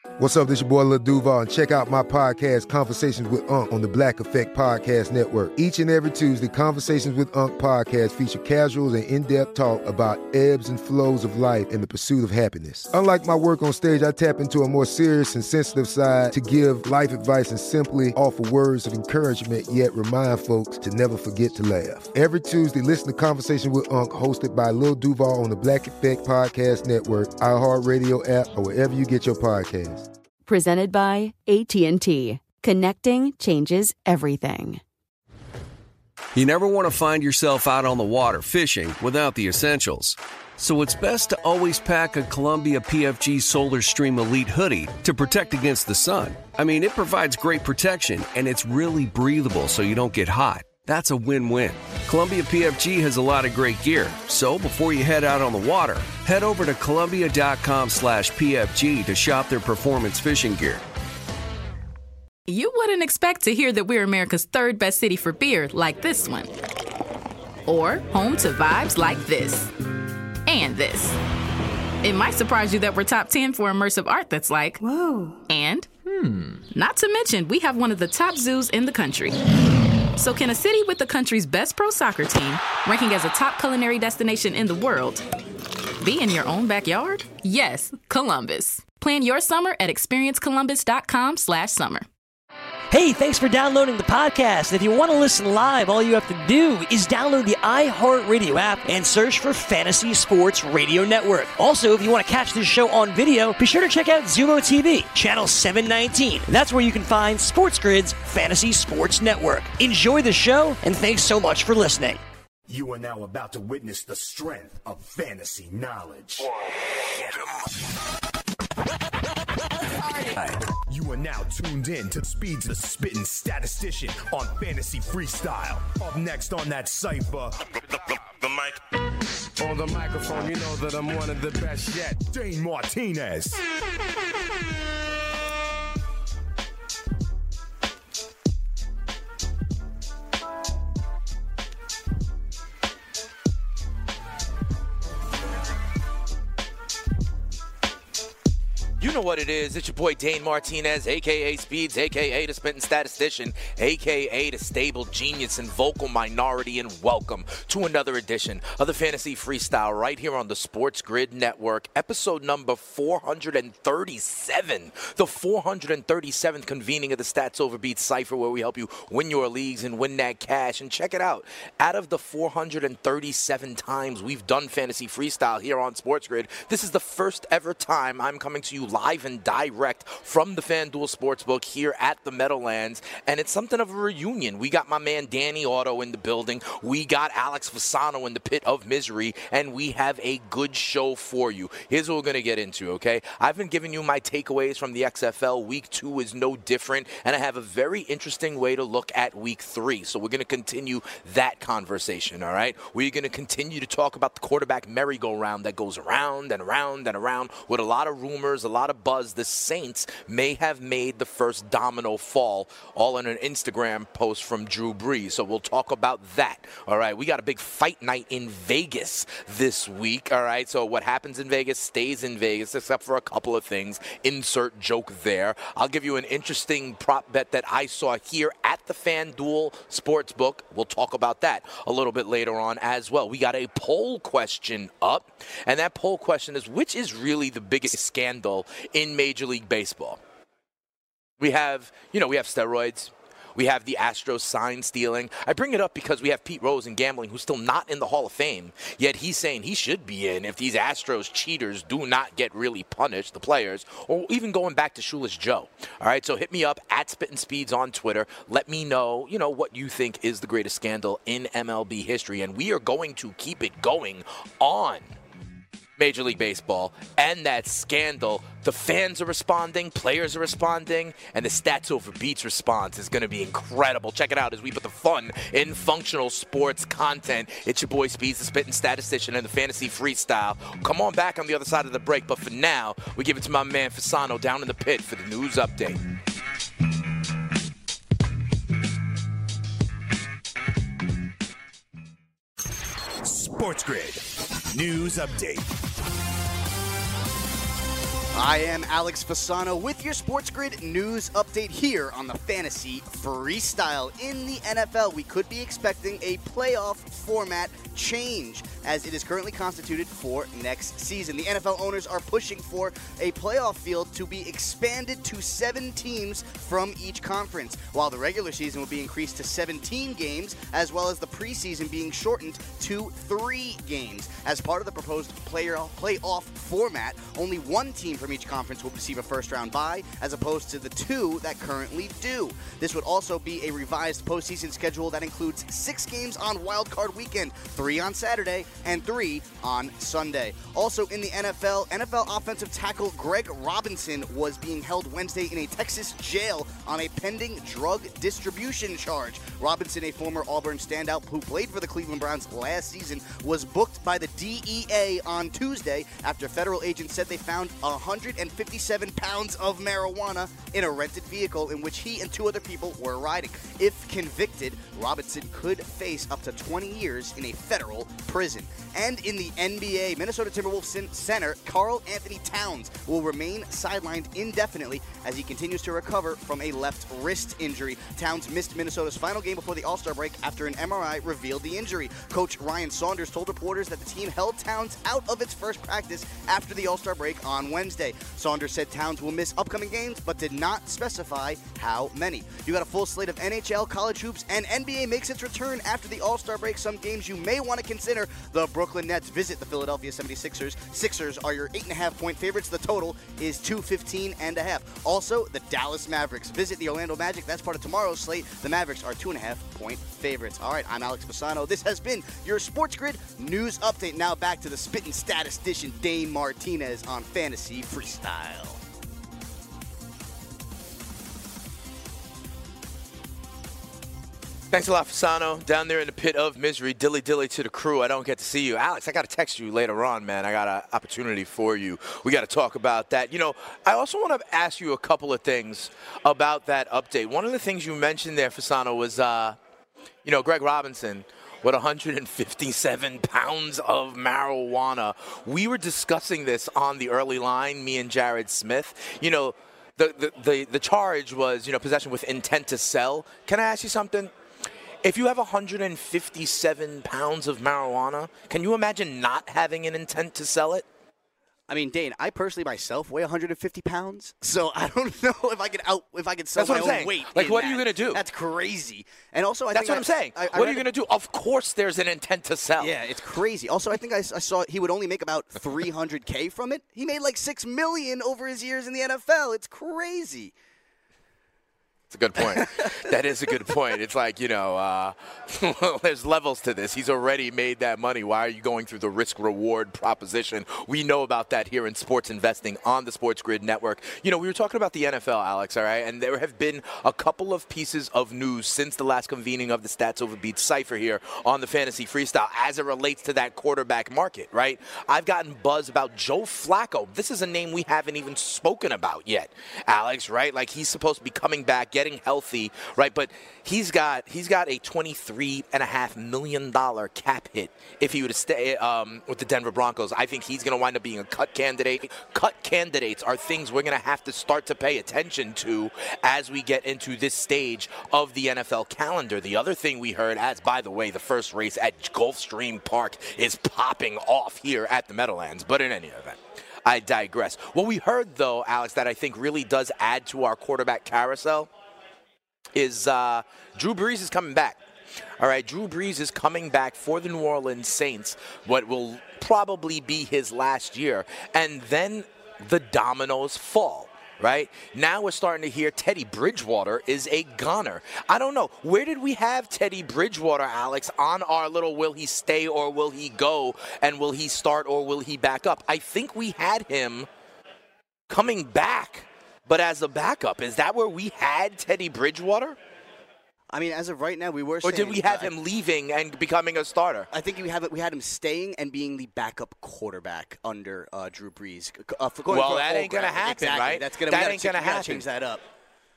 What's up, this your boy Lil Duval, and check out my podcast, Conversations with Unc, on the Black Effect Podcast Network. Each and every Tuesday, Conversations with Unc podcast feature casuals and in-depth talk about ebbs and flows of life and the pursuit of happiness. Unlike my work on stage, I tap into a more serious and sensitive side to give life advice and simply offer words of encouragement, yet remind folks to never forget to laugh. Every Tuesday, listen to Conversations with Unc, hosted by Lil Duval on the Black Effect Podcast Network, iHeartRadio app, or wherever you get your podcasts. Presented by AT&T. Connecting changes everything. You never want to find yourself out on the water fishing without the essentials. So it's best to always pack a Columbia PFG Solar Stream Elite hoodie to protect against the sun. I mean, it provides great protection, and it's really breathable so you don't get hot. That's a win-win. Columbia PFG has a lot of great gear, so before you head out on the water, head over to Columbia.com/PFG to shop their performance fishing gear. You wouldn't expect to hear that we're America's third best city for beer like this one. Or home to vibes like this. And this. It might surprise you that we're top 10 for immersive art that's like, whoa. And, not to mention, we have one of the top zoos in the country. So can a city with the country's best pro soccer team, ranking as a top culinary destination in the world, be in your own backyard? Yes, Columbus. Plan your summer at experiencecolumbus.com/summer. Hey, thanks for downloading the podcast. If you want to listen live, all you have to do is download the iHeartRadio app and search for Fantasy Sports Radio Network. Also, if you want to catch this show on video, be sure to check out Zumo TV, channel 719. That's where you can find Sports Grid's Fantasy Sports Network. Enjoy the show, and thanks so much for listening. You are now about to witness the strength of fantasy knowledge. You are now tuned in to Speeds the Spittin' Statistician on Fantasy Freestyle. Up next on that cipher, the mic. On the microphone, you know that I'm one of the best yet, Dane Martinez. You know what it is. It's your boy Dane Martinez, a.k.a. Speeds, a.k.a. the Spittin' Statistician, a.k.a. the Stable Genius and Vocal Minority, and welcome to another edition of the Fantasy Freestyle right here on the Sports Grid Network, episode number 437, the 437th convening of the Stats Over Beats Cypher, where we help you win your leagues and win that cash. And check it out. Out of the 437 times we've done Fantasy Freestyle here on Sports Grid, this is the first ever time I'm coming to you live and direct from the FanDuel Sportsbook here at the Meadowlands, and it's something of a reunion. We got my man Danny Otto in the building, we got Alex Fasano in the pit of misery, and we have a good show for you. Here's what we're going to get into, okay? I've been giving you my takeaways from the XFL. Week 2 is no different, and I have a very interesting way to look at Week 3, so we're going to continue that conversation, all right? We're going to continue to talk about the quarterback merry-go-round that goes around and around and around with a lot of rumors, a lot of buzz. The Saints may have made the first domino fall, all in an Instagram post from Drew Brees. So we'll talk about that. All right, we got a big fight night in Vegas this week. All right, so what happens in Vegas stays in Vegas, except for a couple of things. Insert joke there. I'll give you an interesting prop bet that I saw here at the FanDuel Sportsbook. We'll talk about that a little bit later on as well. We got a poll question up, and that poll question is, which is really the biggest scandal in Major League Baseball? We have steroids. We have the Astros sign stealing. I bring it up because we have Pete Rose in gambling, who's still not in the Hall of Fame, yet he's saying he should be in if these Astros cheaters do not get really punished, the players, or even going back to Shoeless Joe. All right, so hit me up at Spittin' Speeds on Twitter. Let me know, what you think is the greatest scandal in MLB history, and we are going to keep it going on Major League Baseball and that scandal. The fans are responding, players are responding, and the Stats Over Beats response is going to be incredible. Check it out as we put the fun in functional sports content. It's your boy Speeds, the Spittin' Statistician, and the Fantasy Freestyle. Come on back on the other side of the break, but for now, we give it to my man Fasano down in the pit for the news update. Sports Grid News Update. I am Alex Fasano with your Sports Grid news update here on the Fantasy Freestyle. In the NFL, we could be expecting a playoff format change as it is currently constituted for next season. The NFL owners are pushing for a playoff field to be expanded to 7 teams from each conference, while the regular season will be increased to 17 games, as well as the preseason being shortened to 3 games. As part of the proposed playoff format, only 1 team from each conference will receive a first-round bye, as opposed to the 2 that currently do. This would also be a revised postseason schedule that includes 6 games on Wild Card Weekend, 3 on Saturday and 3 on Sunday. Also in the NFL offensive tackle Greg Robinson was being held Wednesday in a Texas jail on a pending drug distribution charge. Robinson, a former Auburn standout who played for the Cleveland Browns last season, was booked by the DEA on Tuesday after federal agents said they found 157 pounds of marijuana in a rented vehicle in which he and 2 other people were riding. If convicted, Robinson could face up to 20 years in a federal prison. And in the NBA, Minnesota Timberwolves center Karl Anthony Towns will remain sidelined indefinitely as he continues to recover from a left wrist injury. Towns missed Minnesota's final game before the All-Star break after an MRI revealed the injury. Coach Ryan Saunders told reporters that the team held Towns out of its first practice after the All-Star break on Wednesday. Saunders said Towns will miss upcoming games, but did not specify how many. You got a full slate of NHL, college hoops, and NBA makes its return after the All-Star break. Some games you may want to consider. The Brooklyn Nets visit the Philadelphia 76ers. Sixers are your 8.5-point favorites. The total is 215.5. Also, the Dallas Mavericks visit the Orlando Magic. That's part of tomorrow's slate. The Mavericks are 2.5-point favorites. All right, I'm Alex Fasano. This has been your Sports Grid news update. Now back to the spitting statistician Dane Martinez on Fantasy Freestyle. Thanks a lot, Fasano. Down there in the pit of misery, dilly to the crew. I don't get to see you. Alex, I got to text you later on, man. I got an opportunity for you. We got to talk about that. You know, I also want to ask you a couple of things about that update. One of the things you mentioned there, Fasano, was, Greg Robinson with 157 pounds of marijuana. We were discussing this on the early line, me and Jared Smith. You know, the charge was, possession with intent to sell. Can I ask you something? If you have 157 pounds of marijuana, can you imagine not having an intent to sell it? I mean, Dane, I personally myself weigh 150 pounds, so I don't know if I could sell my own weight. Like, what are you going to do? That's crazy. And also, that's what I'm saying. What are you going to do? Of course, there's an intent to sell. Yeah, it's crazy. Also, I think I saw he would only make about $300K from it. He made like $6 million over his years in the NFL. It's crazy. It's a good point. That is a good point. It's like, there's levels to this. He's already made that money. Why are you going through the risk-reward proposition? We know about that here in sports investing on the Sports Grid Network. We were talking about the NFL, Alex, all right? And there have been a couple of pieces of news since the last convening of the Stats Over Beats Cypher here on the Fantasy Freestyle as it relates to that quarterback market, right? I've gotten buzz about Joe Flacco. This is a name we haven't even spoken about yet, Alex, right? Like, he's supposed to be coming back, getting healthy, right? But he's got a $23.5 million cap hit if he were to stay with the Denver Broncos. I think he's going to wind up being a cut candidate. Cut candidates are things we're going to have to start to pay attention to as we get into this stage of the NFL calendar. The other thing we heard, as by the way, the first race at Gulfstream Park is popping off here at the Meadowlands. But in any event, I digress. What we heard, though, Alex, that I think really does add to our quarterback carousel is Drew Brees is coming back. All right, Drew Brees is coming back for the New Orleans Saints, what will probably be his last year. And then the dominoes fall, right? Now we're starting to hear Teddy Bridgewater is a goner. I don't know. Where did we have Teddy Bridgewater, Alex, on our little will he stay or will he go, and will he start or will he back up? I think we had him coming back, but as a backup. Is that where we had Teddy Bridgewater? I mean, as of right now, we were saying... Or did we have him leaving and becoming a starter? I think we had him staying and being the backup quarterback under Drew Brees. That ain't going to happen, exactly. right? That ain't going to happen. Change that up.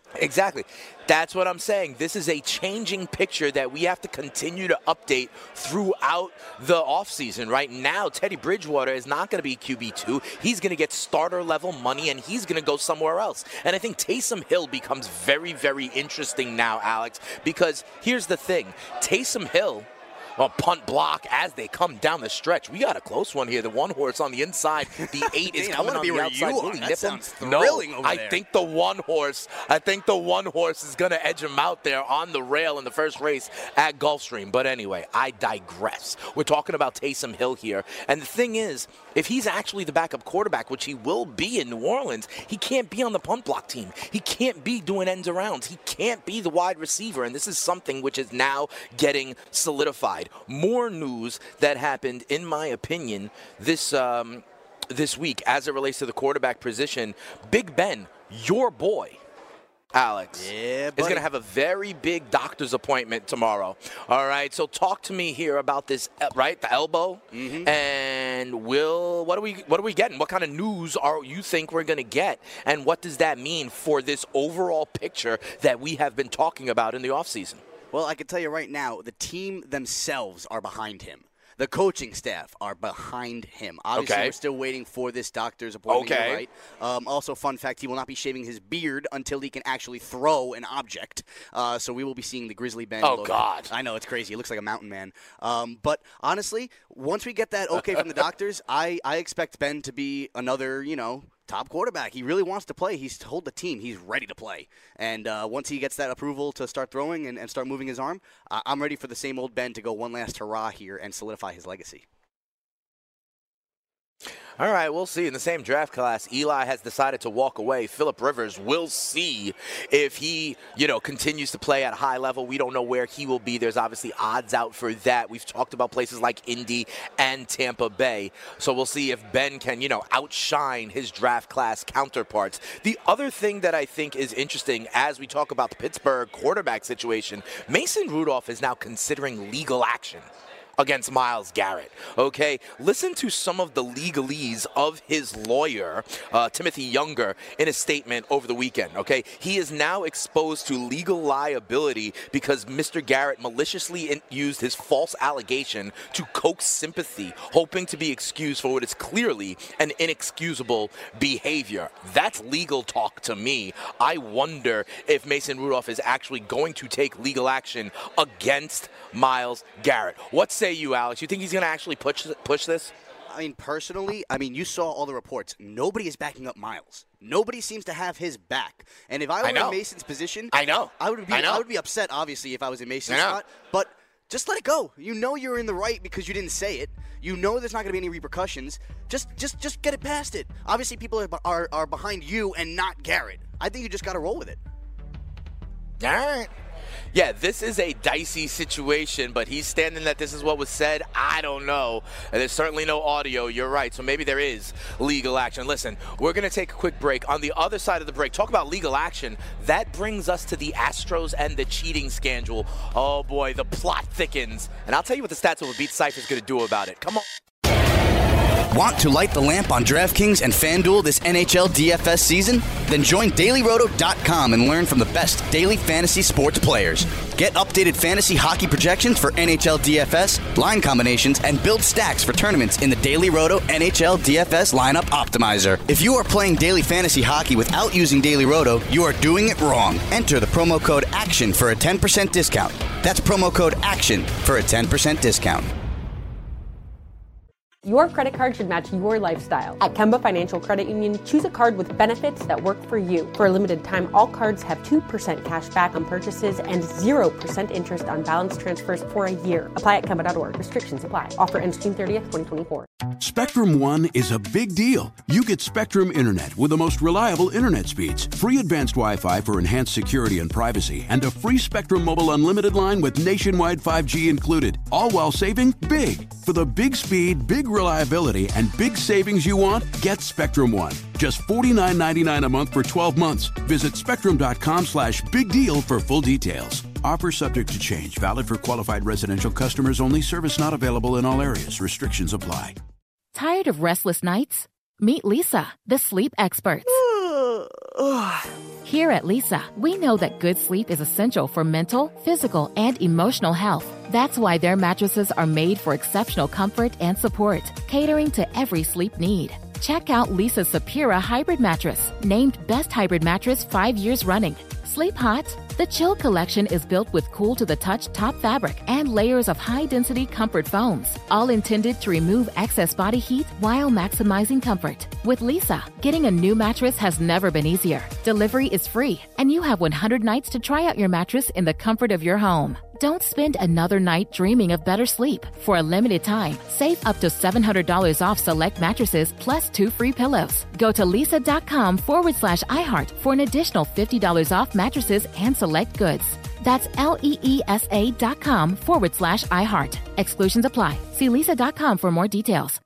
Exactly. That's what I'm saying. This is a changing picture that we have to continue to update throughout the offseason. Right now, Teddy Bridgewater is not going to be QB2. He's going to get starter-level money, and he's going to go somewhere else. And I think Taysom Hill becomes very, very interesting now, Alex, because here's the thing. Taysom Hill, punt block as they come down the stretch. We got a close one here. The one horse on the inside, the 8 is coming on the outside. Will he nip him? No, I think the one horse is going to edge him out there on the rail in the first race at Gulfstream. But anyway, I digress. We're talking about Taysom Hill here. And the thing is, if he's actually the backup quarterback, which he will be in New Orleans, he can't be on the punt block team. He can't be doing ends arounds. He can't be the wide receiver. And this is something which is now getting solidified. More news that happened, in my opinion, this week as it relates to the quarterback position. Big Ben, your boy, Alex, is going to have a very big doctor's appointment tomorrow. All right, so talk to me here about this, right? The elbow, and what are we getting? What kind of news you think we're going to get, and what does that mean for this overall picture that we have been talking about in the offseason? Well, I can tell you right now, the team themselves are behind him. The coaching staff are behind him. Obviously, we're still waiting for this doctor's appointment, right? Also, fun fact, he will not be shaving his beard until he can actually throw an object. So we will be seeing the Grizzly Ben. Oh, God. I know, it's crazy. He looks like a mountain man. But honestly, once we get that okay from the doctors, I expect Ben to be another, top quarterback. He really wants to play. He's told the team he's ready to play. And once he gets that approval to start throwing and start moving his arm, I'm ready for the same old Ben to go one last hurrah here and solidify his legacy. All right, we'll see. In the same draft class, Eli has decided to walk away. Phillip Rivers, we'll see if he, continues to play at a high level. We don't know where he will be. There's obviously odds out for that. We've talked about places like Indy and Tampa Bay. So we'll see if Ben can, outshine his draft class counterparts. The other thing that I think is interesting as we talk about the Pittsburgh quarterback situation, Mason Rudolph is now considering legal action against Myles Garrett, okay? Listen to some of the legalese of his lawyer, Timothy Younger, in a statement over the weekend, okay? He is now exposed to legal liability because Mr. Garrett maliciously used his false allegation to coax sympathy, hoping to be excused for what is clearly an inexcusable behavior. That's legal talk to me. I wonder if Mason Rudolph is actually going to take legal action against Myles Garrett. What say you, Alex? You think he's going to actually push this? I mean, personally, you saw all the reports. Nobody is backing up Myles. Nobody seems to have his back. And if I were in Mason's position, I would be upset, obviously, if I was in Mason's spot. But just let it go. You're in the right because you didn't say it. There's not going to be any repercussions. Just get it past it. Obviously, people are behind you and not Garrett. I think you just got to roll with it. All right. Yeah, this is a dicey situation, but he's standing that this is what was said. I don't know. And there's certainly no audio. You're right. So maybe there is legal action. Listen, we're going to take a quick break. On the other side of the break, talk about legal action. That brings us to the Astros and the cheating scandal. Oh, boy, the plot thickens. And I'll tell you what the Stats Over Beat Cypher is going to do about it. Come on. Want to light the lamp on DraftKings and FanDuel this NHL DFS season? Then join DailyRoto.com and learn from the best daily fantasy sports players. Get updated fantasy hockey projections for NHL DFS, line combinations, and build stacks for tournaments in the Daily Roto NHL DFS Lineup Optimizer. If you are playing daily fantasy hockey without using Daily Roto, you are doing it wrong. Enter the promo code ACTION for a 10% discount. That's promo code ACTION for a 10% discount. Your credit card should match your lifestyle. At Kemba Financial Credit Union, choose a card with benefits that work for you. For a limited time, all cards have 2% cash back on purchases and 0% interest on balance transfers for a year. Apply at Kemba.org. Restrictions apply. Offer ends June 30th, 2024. Spectrum One is a big deal. You get Spectrum Internet with the most reliable internet speeds, free advanced Wi-Fi for enhanced security and privacy, and a free Spectrum Mobile Unlimited line with nationwide 5G included, all while saving big. For the big speed, big reliability, and big savings you want, get Spectrum One. Just $49.99 a month for 12 months. Visit spectrum.com/big deal for full details. Offer subject to change. Valid for qualified residential customers only. Service not available in all areas. Restrictions apply. Tired of restless nights? Meet Leesa, the sleep expert. Here at Leesa, we know that good sleep is essential for mental, physical, and emotional health. That's why their mattresses are made for exceptional comfort and support, catering to every sleep need. Check out Leesa's Sapira Hybrid Mattress, named Best Hybrid Mattress 5 years running. Sleep hot? The Chill Collection is built with cool-to-the-touch top fabric and layers of high-density comfort foams, all intended to remove excess body heat while maximizing comfort. With Leesa, getting a new mattress has never been easier. Delivery is free, and you have 100 nights to try out your mattress in the comfort of your home. Don't spend another night dreaming of better sleep. For a limited time, save up to $700 off select mattresses plus 2 free pillows. Go to leesa.com/iHeart for an additional $50 off mattresses and select goods. That's LEESA.com/iHeart. Exclusions apply. See leesa.com for more details.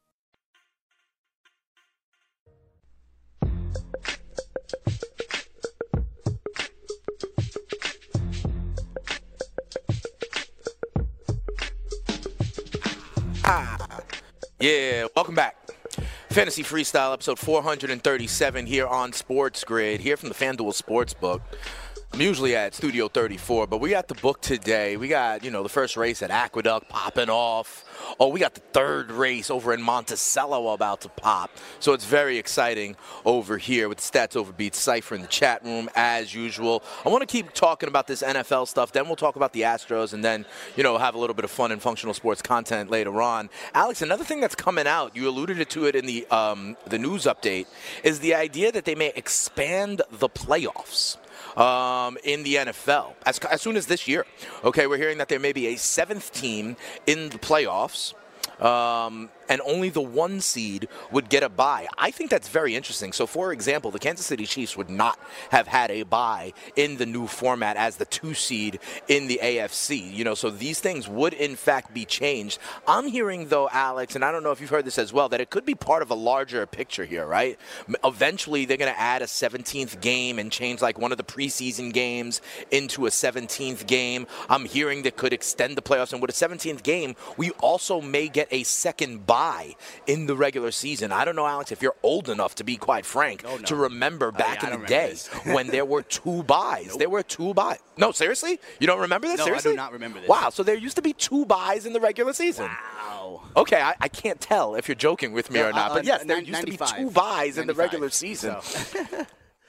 Yeah, welcome back. Fantasy Freestyle, episode 437 here on Sports Grid, here from the FanDuel Sportsbook. I'm usually at Studio 34, but we got the book today. We got, the first race at Aqueduct popping off. Oh, we got the third race over in Monticello about to pop. So it's very exciting over here with the Stats Over Beats Cypher in the chat room, as usual. I want to keep talking about this NFL stuff. Then we'll talk about the Astros, and then, have a little bit of fun and functional sports content later on. Alex, another thing that's coming out, you alluded to it in the news update, is the idea that they may expand the playoffs. In the NFL as soon as this year. Okay, we're hearing that there may be a 7th team in the playoffs. And only the 1 seed would get a bye. I think that's very interesting. So, for example, the Kansas City Chiefs would not have had a bye in the new format as the 2 seed in the AFC. So these things would, in fact, be changed. I'm hearing, though, Alex, and I don't know if you've heard this as well, that it could be part of a larger picture here, right? Eventually, they're going to add a 17th game and change, like, one of the preseason games into a 17th game. I'm hearing that could extend the playoffs. And with a 17th game, we also may get a second bye in the regular season. I don't know, Alex, if you're old enough, to be quite frank, to remember back in the day when there were 2 buys. Nope. There were 2 buys. No, seriously? You don't remember this? No, seriously? I do not remember this. Wow, so there used to be 2 buys in the regular season. Wow. Okay, I can't tell if you're joking with me or not, but yes, there used 95. to be 2 buys in the regular season. So.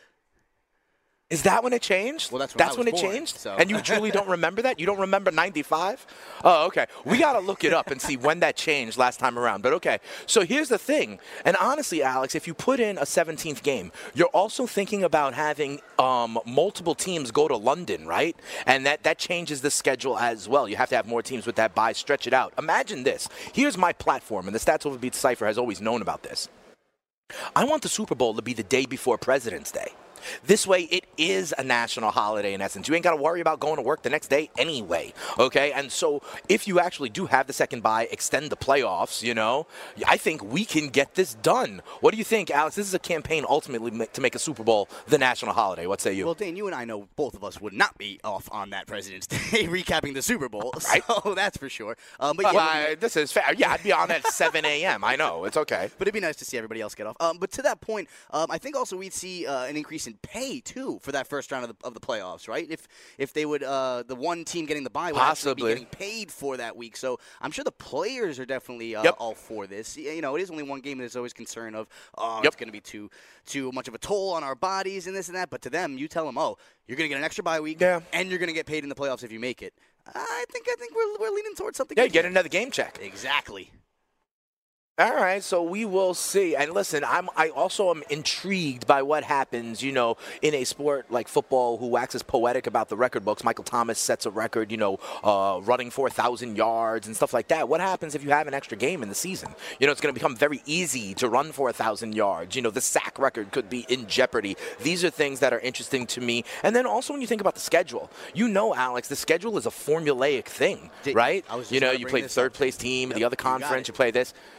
Is that when it changed? Well, that's when it born, changed? So. And you truly don't remember that? You don't remember 95? Oh, okay. We got to look it up and see when that changed last time around. But okay, so here's the thing. And honestly, Alex, if you put in a 17th game, you're also thinking about having multiple teams go to London, right? And that changes the schedule as well. You have to have more teams with that bye, stretch it out. Imagine this. Here's my platform, and the Stats Over Beats Cypher has always known about this. I want the Super Bowl to be the day before President's Day. This way, it is a national holiday in essence. You ain't got to worry about going to work the next day anyway, okay? And so if you actually do have the second bye, extend the playoffs, I think we can get this done. What do you think, Alex? This is a campaign ultimately to make a Super Bowl the national holiday. What say you? Well, Dane, you and I know both of us would not be off on that President's Day recapping the Super Bowl, right? So that's for sure. But yeah, this is fair. Yeah, I'd be on at 7 a.m. I know. It's okay. But it'd be nice to see everybody else get off. But to that point, I think also we'd see an increase in pay too for that first round of the playoffs, right? If they would the one team getting the bye would actually be getting paid for that week. So I'm sure the players are definitely all for this. It is only one game, and there's always concern of it's going to be too much of a toll on our bodies and this and that. But to them, you tell them, you're going to get an extra bye week, and you're going to get paid in the playoffs if you make it. I think we're leaning towards something. Yeah, get another game check. Exactly. All right, so we will see. And listen, I also am intrigued by what happens, in a sport like football who waxes poetic about the record books. Michael Thomas sets a record, running 4,000 yards and stuff like that. What happens if you have an extra game in the season? It's going to become very easy to run 4,000 yards. The sack record could be in jeopardy. These are things that are interesting to me. And then also when you think about the schedule, Alex, the schedule is a formulaic thing, right? You play the third place team, the other conference, you play this.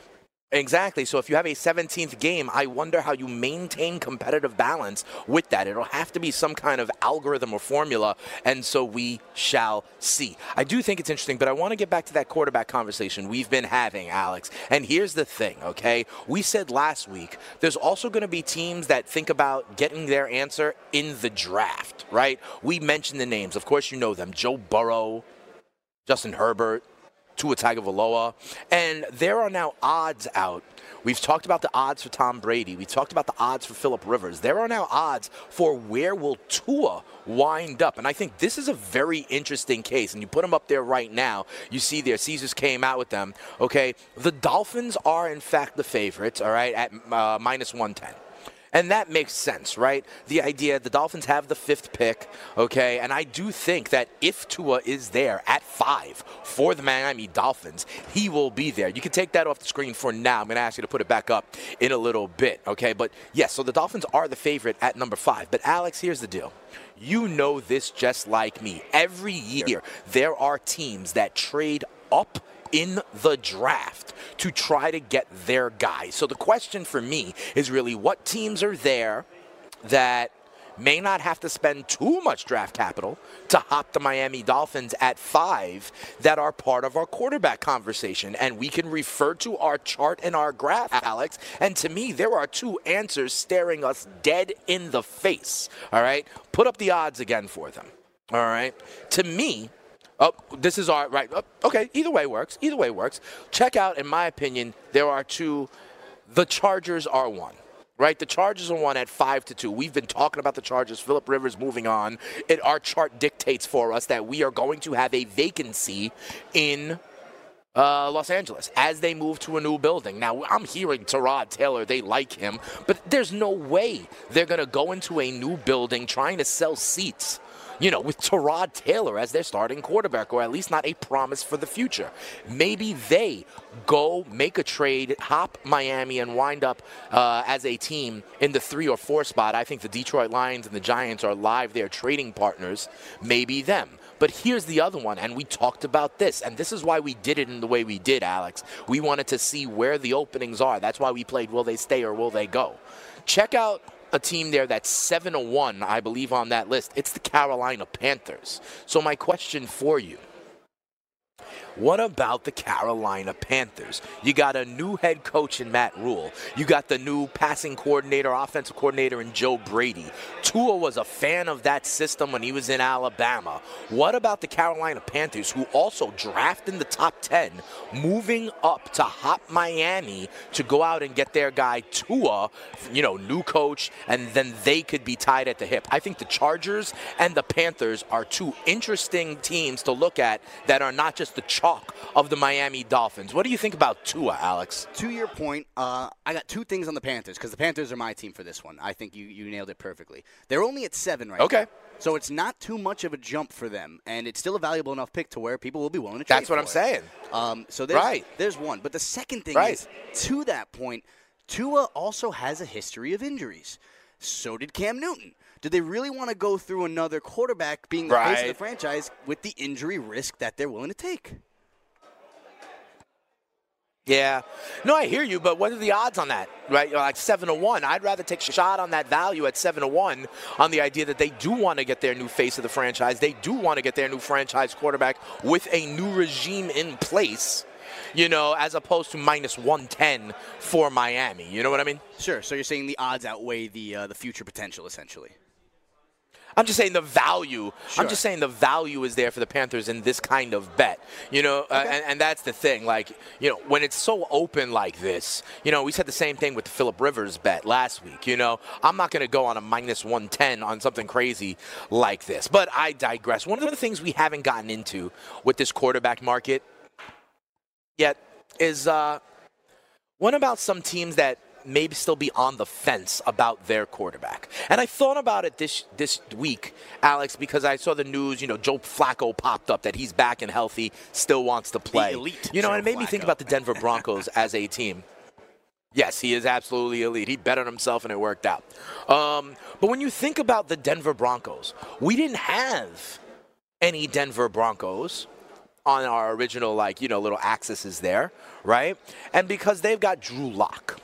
Exactly. So if you have a 17th game, I wonder how you maintain competitive balance with that. It'll have to be some kind of algorithm or formula, and so we shall see. I do think it's interesting, but I want to get back to that quarterback conversation we've been having, Alex. And here's the thing, okay? We said last week there's also going to be teams that think about getting their answer in the draft, right? We mentioned the names. Of course, you know them. Joe Burrow, Justin Herbert, Tua Tagovailoa, and there are now odds out. We've talked about the odds for Tom Brady. We talked about the odds for Phillip Rivers. There are now odds for where will Tua wind up, and I think this is a very interesting case, and you put them up there right now. You see there, Caesars came out with them, okay? The Dolphins are, in fact, the favorites, all right, at minus 110. And that makes sense, right? The idea, the Dolphins have the 5th pick, okay? And I do think that if Tua is there at 5 for the Miami Dolphins, he will be there. You can take that off the screen for now. I'm going to ask you to put it back up in a little bit, okay? But, yes, so the Dolphins are the favorite at number 5. But, Alex, here's the deal. You know this just like me. Every year there are teams that trade up in the draft to try to get their guy. So the question for me is really what teams are there that may not have to spend too much draft capital to hop the Miami Dolphins at 5 that are part of our quarterback conversation. And we can refer to our chart and our graph, Alex. And to me, there are 2 answers staring us dead in the face. All right? Put up the odds again for them. All right? To me, this is our, right, okay, either way works. Check out, in my opinion, there are 2. The Chargers are 1, right? The Chargers are 1 at 5-2. We've been talking about the Chargers. Phillip Rivers moving on. Our chart dictates for us that we are going to have a vacancy in Los Angeles as they move to a new building. Now, I'm hearing Tyrod Taylor, they like him, but there's no way they're going to go into a new building trying to sell seats, you know, with Tyrod Taylor as their starting quarterback, or at least not a promise for the future. Maybe they go make a trade, hop Miami, and wind up as a team in the 3 or 4 spot. I think the Detroit Lions and the Giants are live there trading partners. Maybe them. But here's the other one, and we talked about this, and this is why we did it in the way we did, Alex. We wanted to see where the openings are. That's why we played Will They Stay or Will They Go? Check out a team there that's 7-1, I believe, on that list. It's the Carolina Panthers. So my question for you, what about the Carolina Panthers? You got a new head coach in Matt Rule. You got the new passing coordinator, offensive coordinator in Joe Brady. Tua was a fan of that system when he was in Alabama. What about the Carolina Panthers, who also draft in the top 10, moving up to hop Miami to go out and get their guy Tua, you know, new coach, and then they could be tied at the hip? I think the Chargers and the Panthers are 2 interesting teams to look at that are not just the chalk of the Miami Dolphins. What do you think about Tua, Alex? To your point, I got 2 things on the Panthers, because the Panthers are my team for this one. I think you nailed it perfectly. They're only at 7 right now. So it's not too much of a jump for them, and it's still a valuable enough pick to where people will be willing to trade. That's what I'm saying. So there's one. But the second thing is, to that point, Tua also has a history of injuries. So did Cam Newton. Do they really want to go through another quarterback being the face of the franchise with the injury risk that they're willing to take? Yeah. No, I hear you, but what are the odds on that, right? Like 7-1. I'd rather take a shot on that value at 7-1 on the idea that they do want to get their new face of the franchise. They do want to get their new franchise quarterback with a new regime in place, you know, as opposed to minus 110 for Miami. You know what I mean? Sure. So you're saying the odds outweigh the future potential, essentially. I'm just saying the value. Sure. I'm just saying the value is there for the Panthers in this kind of bet. You know, and that's the thing. Like, you know, when it's so open like this, you know, we said the same thing with the Phillip Rivers bet last week. You know, I'm not going to go on a minus 110 on something crazy like this. But I digress. One of the things we haven't gotten into with this quarterback market yet is what about some teams that maybe still be on the fence about their quarterback? And I thought about it this week, Alex, because I saw the news, you know, Joe Flacco popped up that he's back and healthy, still wants to play. The elite you know, Joe and it made me think about the Denver Broncos as a team. Yes, he is absolutely elite. He bet on himself and it worked out. But when you think about the Denver Broncos, we didn't have any Denver Broncos on our original, little axis there, right? And because they've got Drew Lock,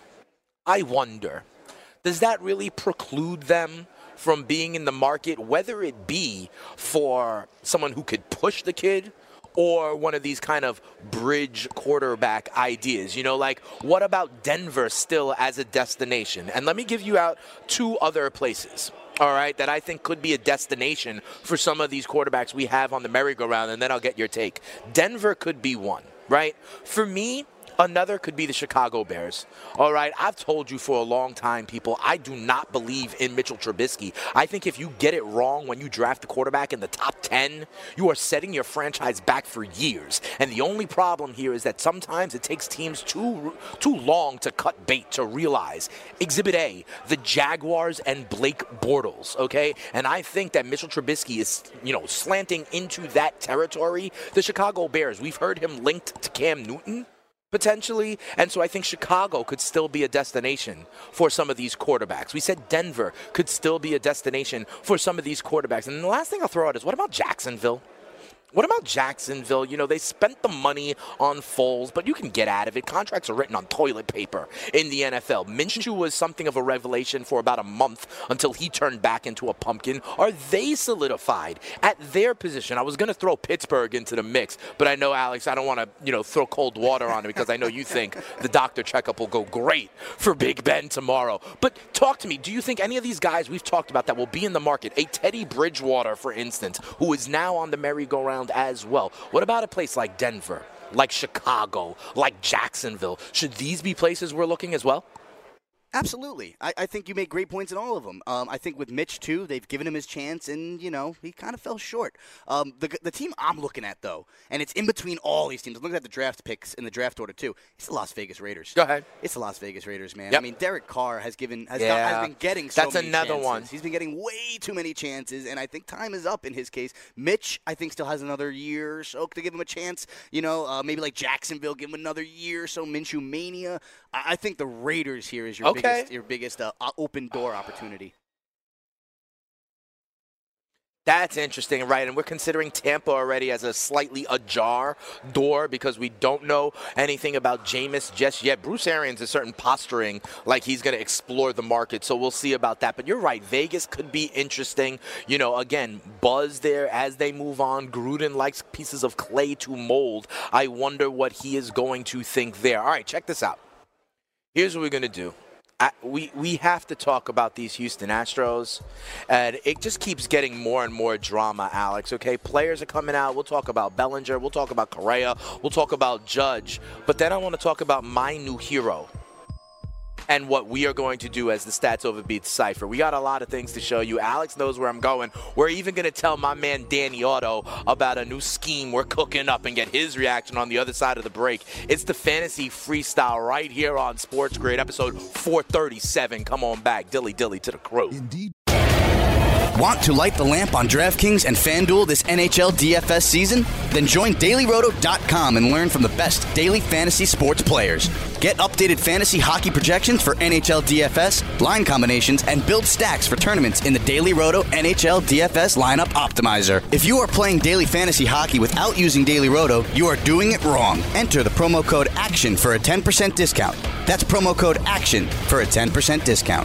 I wonder, does that really preclude them from being in the market, whether it be for someone who could push the kid or one of these kind of bridge quarterback ideas? What about Denver still as a destination? And let me give you out 2 other places, all right, that I think could be a destination for some of these quarterbacks we have on the merry-go-round, and then I'll get your take. Denver could be one, right? For me, another could be the Chicago Bears. All right, I've told you for a long time, people, I do not believe in Mitchell Trubisky. I think if you get it wrong when you draft a quarterback in the top 10, you are setting your franchise back for years. And the only problem here is that sometimes it takes teams too long to cut bait to realize. Exhibit A, the Jaguars and Blake Bortles, okay? And I think that Mitchell Trubisky is, slanting into that territory. The Chicago Bears, we've heard him linked to Cam Newton, potentially, and so I think Chicago could still be a destination for some of these quarterbacks. We said Denver could still be a destination for some of these quarterbacks. And the last thing I'll throw out is, what about Jacksonville? What about Jacksonville? They spent the money on Foles, but you can get out of it. Contracts are written on toilet paper in the NFL. Minshew was something of a revelation for about a month until he turned back into a pumpkin. Are they solidified at their position? I was going to throw Pittsburgh into the mix, but I know, Alex, I don't want to, throw cold water on it because I know you think the doctor checkup will go great for Big Ben tomorrow. But talk to me. Do you think any of these guys we've talked about that will be in the market, a Teddy Bridgewater, for instance, who is now on the merry-go-round as well? What about a place like Denver, like Chicago, like Jacksonville? Should these be places we're looking as well? Absolutely. I think you made great points in all of them. I think with Mitch, too, they've given him his chance, and, he kind of fell short. The team I'm looking at, though, and it's in between all these teams. I'm looking at the draft picks in the draft order, too. It's the Las Vegas Raiders. Go ahead. It's the Las Vegas Raiders, man. Yep. I mean, Derek Carr has been getting so many That's another chances. one. He's been getting way too many chances, and I think time is up in his case. Mitch, I think, still has another year or so to give him a chance. Maybe like Jacksonville, give him another year or so. Minshew mania. I think the Raiders here is your biggest open door opportunity. That's interesting, right? And we're considering Tampa already as a slightly ajar door because we don't know anything about Jameis just yet. Bruce Arians is certain posturing like he's going to explore the market, so we'll see about that. But you're right, Vegas could be interesting. Again, buzz there as they move on. Gruden likes pieces of clay to mold. I wonder what he is going to think there. All right, check this out. Here's what we're going to do. We have to talk about these Houston Astros, and it just keeps getting more and more drama, Alex, okay? Players are coming out. We'll talk about Bellinger. We'll talk about Correa. We'll talk about Judge. But then I want to talk about my new hero and what we are going to do as the Stats Over Beats Cypher. We got a lot of things to show you. Alex knows where I'm going. We're even going to tell my man Danny Otto about a new scheme we're cooking up and get his reaction on the other side of the break. It's the Fantasy Freestyle right here on Sports Grid, episode 437. Come on back. Dilly to the crew. Indeed. Want to light the lamp on DraftKings and FanDuel this NHL DFS season? Then join DailyRoto.com and learn from the best daily fantasy sports players. Get updated fantasy hockey projections for NHL DFS, line combinations, and build stacks for tournaments in the Daily Roto NHL DFS Lineup Optimizer. If you are playing daily fantasy hockey without using Daily Roto, you are doing it wrong. Enter the promo code ACTION for a 10% discount. That's promo code ACTION for a 10% discount.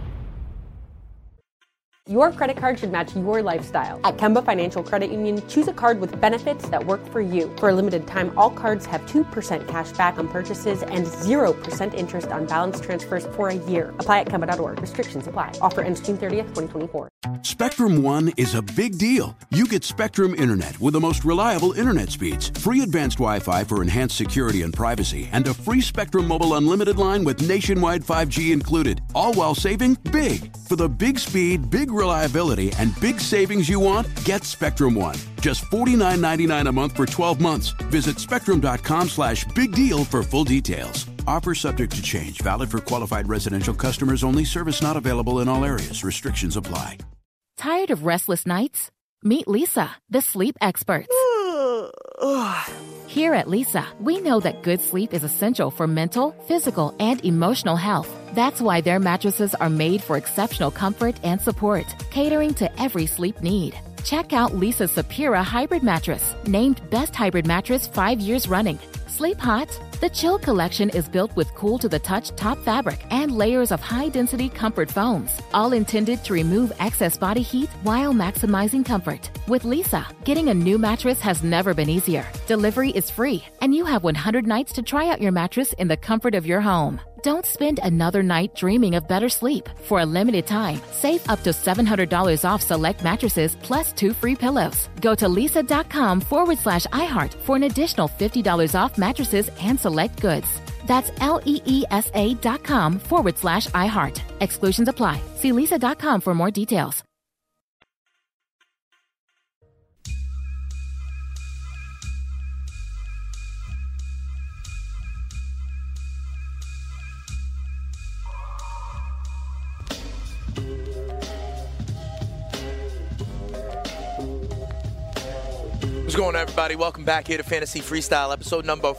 Your credit card should match your lifestyle. At Kemba Financial Credit Union, choose a card with benefits that work for you. For a limited time, all cards have 2% cash back on purchases and 0% interest on balance transfers for a year. Apply at Kemba.org. Restrictions apply. Offer ends June 30th, 2024. Spectrum One is a big deal. You get Spectrum Internet with the most reliable internet speeds, free advanced Wi-Fi for enhanced security and privacy, and a free Spectrum Mobile Unlimited line with nationwide 5G included, all while saving big. For the big speed, big reliability, and big savings you want, get Spectrum One. Just $49.99 a month for 12 months. Visit spectrum.com/big deal for full details. Offer subject to change. Valid for qualified residential customers only. Service not available in all areas. Restrictions apply. Tired of restless nights? Meet Lisa, the sleep experts. Here at Lisa, we know that good sleep is essential for mental, physical, and emotional health. That's why their mattresses are made for exceptional comfort and support, catering to every sleep need. Check out Lisa's Sapira Hybrid Mattress, named Best Hybrid Mattress 5 years running. Sleep hot? The Chill Collection is built with cool-to-the-touch top fabric and layers of high-density comfort foams, all intended to remove excess body heat while maximizing comfort. With Lisa, getting a new mattress has never been easier. Delivery is free, and you have 100 nights to try out your mattress in the comfort of your home. Don't spend another night dreaming of better sleep. For a limited time, save up to $700 off select mattresses plus 2 free pillows. Go to lisa.com/iHeart for an additional $50 off mattresses and select goods. That's LEESA.com/iHeart. Exclusions apply. See lisa.com for more details. What's going on, everybody? Welcome back here to Fantasy Freestyle, episode number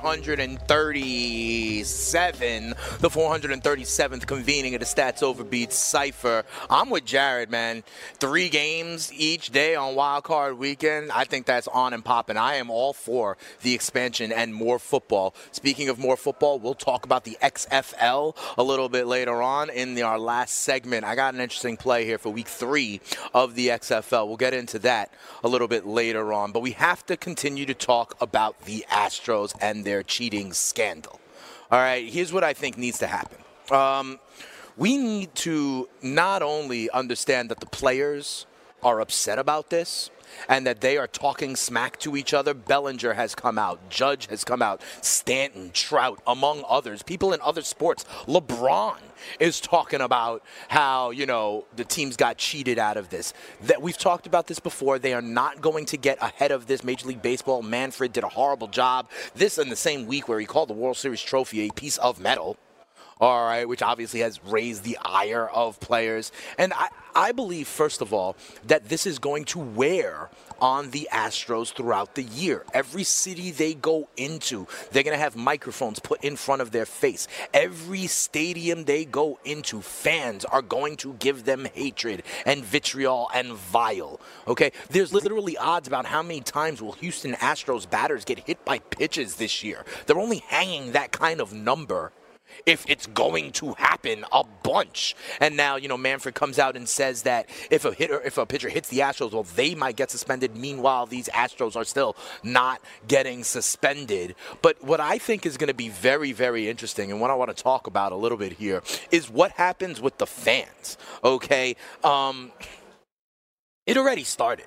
437, the 437th convening of the Stats Over Beats Cypher. I'm with Jared, man. 3 games each day on Wild Card Weekend. I think that's on and popping. I am all for the expansion and more football. Speaking of more football, we'll talk about the XFL a little bit later on in our last segment. I got an interesting play here for week 3 of the XFL. We'll get into that a little bit later on. But we have to continue to talk about the Astros and their cheating scandal. All right, here's what I think needs to happen. We need to not only understand that the players are upset about this and that they are talking smack to each other. Bellinger has come out. Judge has come out. Stanton, Trout, among others. People in other sports. LeBron is talking about how, the teams got cheated out of this. That we've talked about this before. They are not going to get ahead of this. Major League Baseball, Manfred did a horrible job. This in the same week where he called the World Series trophy a piece of metal. All right, which obviously has raised the ire of players. And I believe, first of all, that this is going to wear on the Astros throughout the year. Every city they go into, they're going to have microphones put in front of their face. Every stadium they go into, fans are going to give them hatred and vitriol and vile. Okay? There's literally odds about how many times will Houston Astros batters get hit by pitches this year. They're only hanging that kind of number if it's going to happen a bunch. And now, Manfred comes out and says that if a pitcher hits the Astros, well, they might get suspended. Meanwhile, these Astros are still not getting suspended. But what I think is going to be very, very interesting, and what I want to talk about a little bit here, is what happens with the fans, okay? It already started.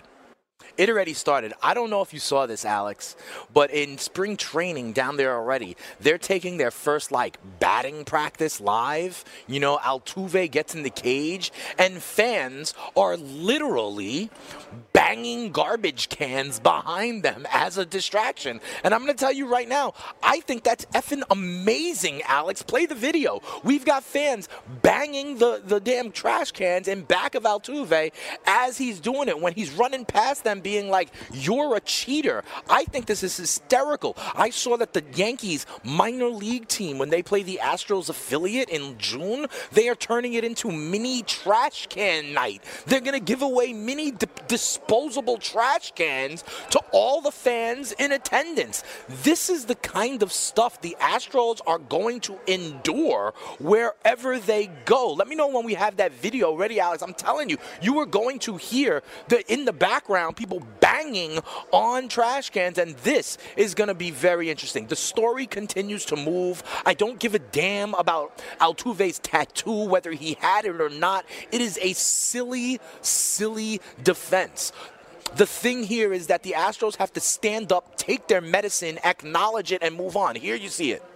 I don't know if you saw this, Alex, but in spring training down there already, they're taking their first, batting practice live. Altuve gets in the cage, and fans are literally banging garbage cans behind them as a distraction. And I'm going to tell you right now, I think that's effing amazing, Alex. Play the video. We've got fans banging the damn trash cans in back of Altuve as he's doing it, when he's running past them being like, you're a cheater. I think this is hysterical. I saw that the Yankees minor league team, when they play the Astros affiliate in June, they are turning it into mini trash can night. They're going to give away mini disposable trash cans to all the fans in attendance. This is the kind of stuff the Astros are going to endure wherever they go. Let me know when we have that video ready, Alex. I'm telling you, you are going to hear in the background people banging on trash cans, and this is going to be very interesting. The story continues to move. I don't give a damn about Altuve's tattoo, whether he had it or not. It is a silly, silly defense. The thing here is that the Astros have to stand up, take their medicine, acknowledge it, and move on. Here you see it.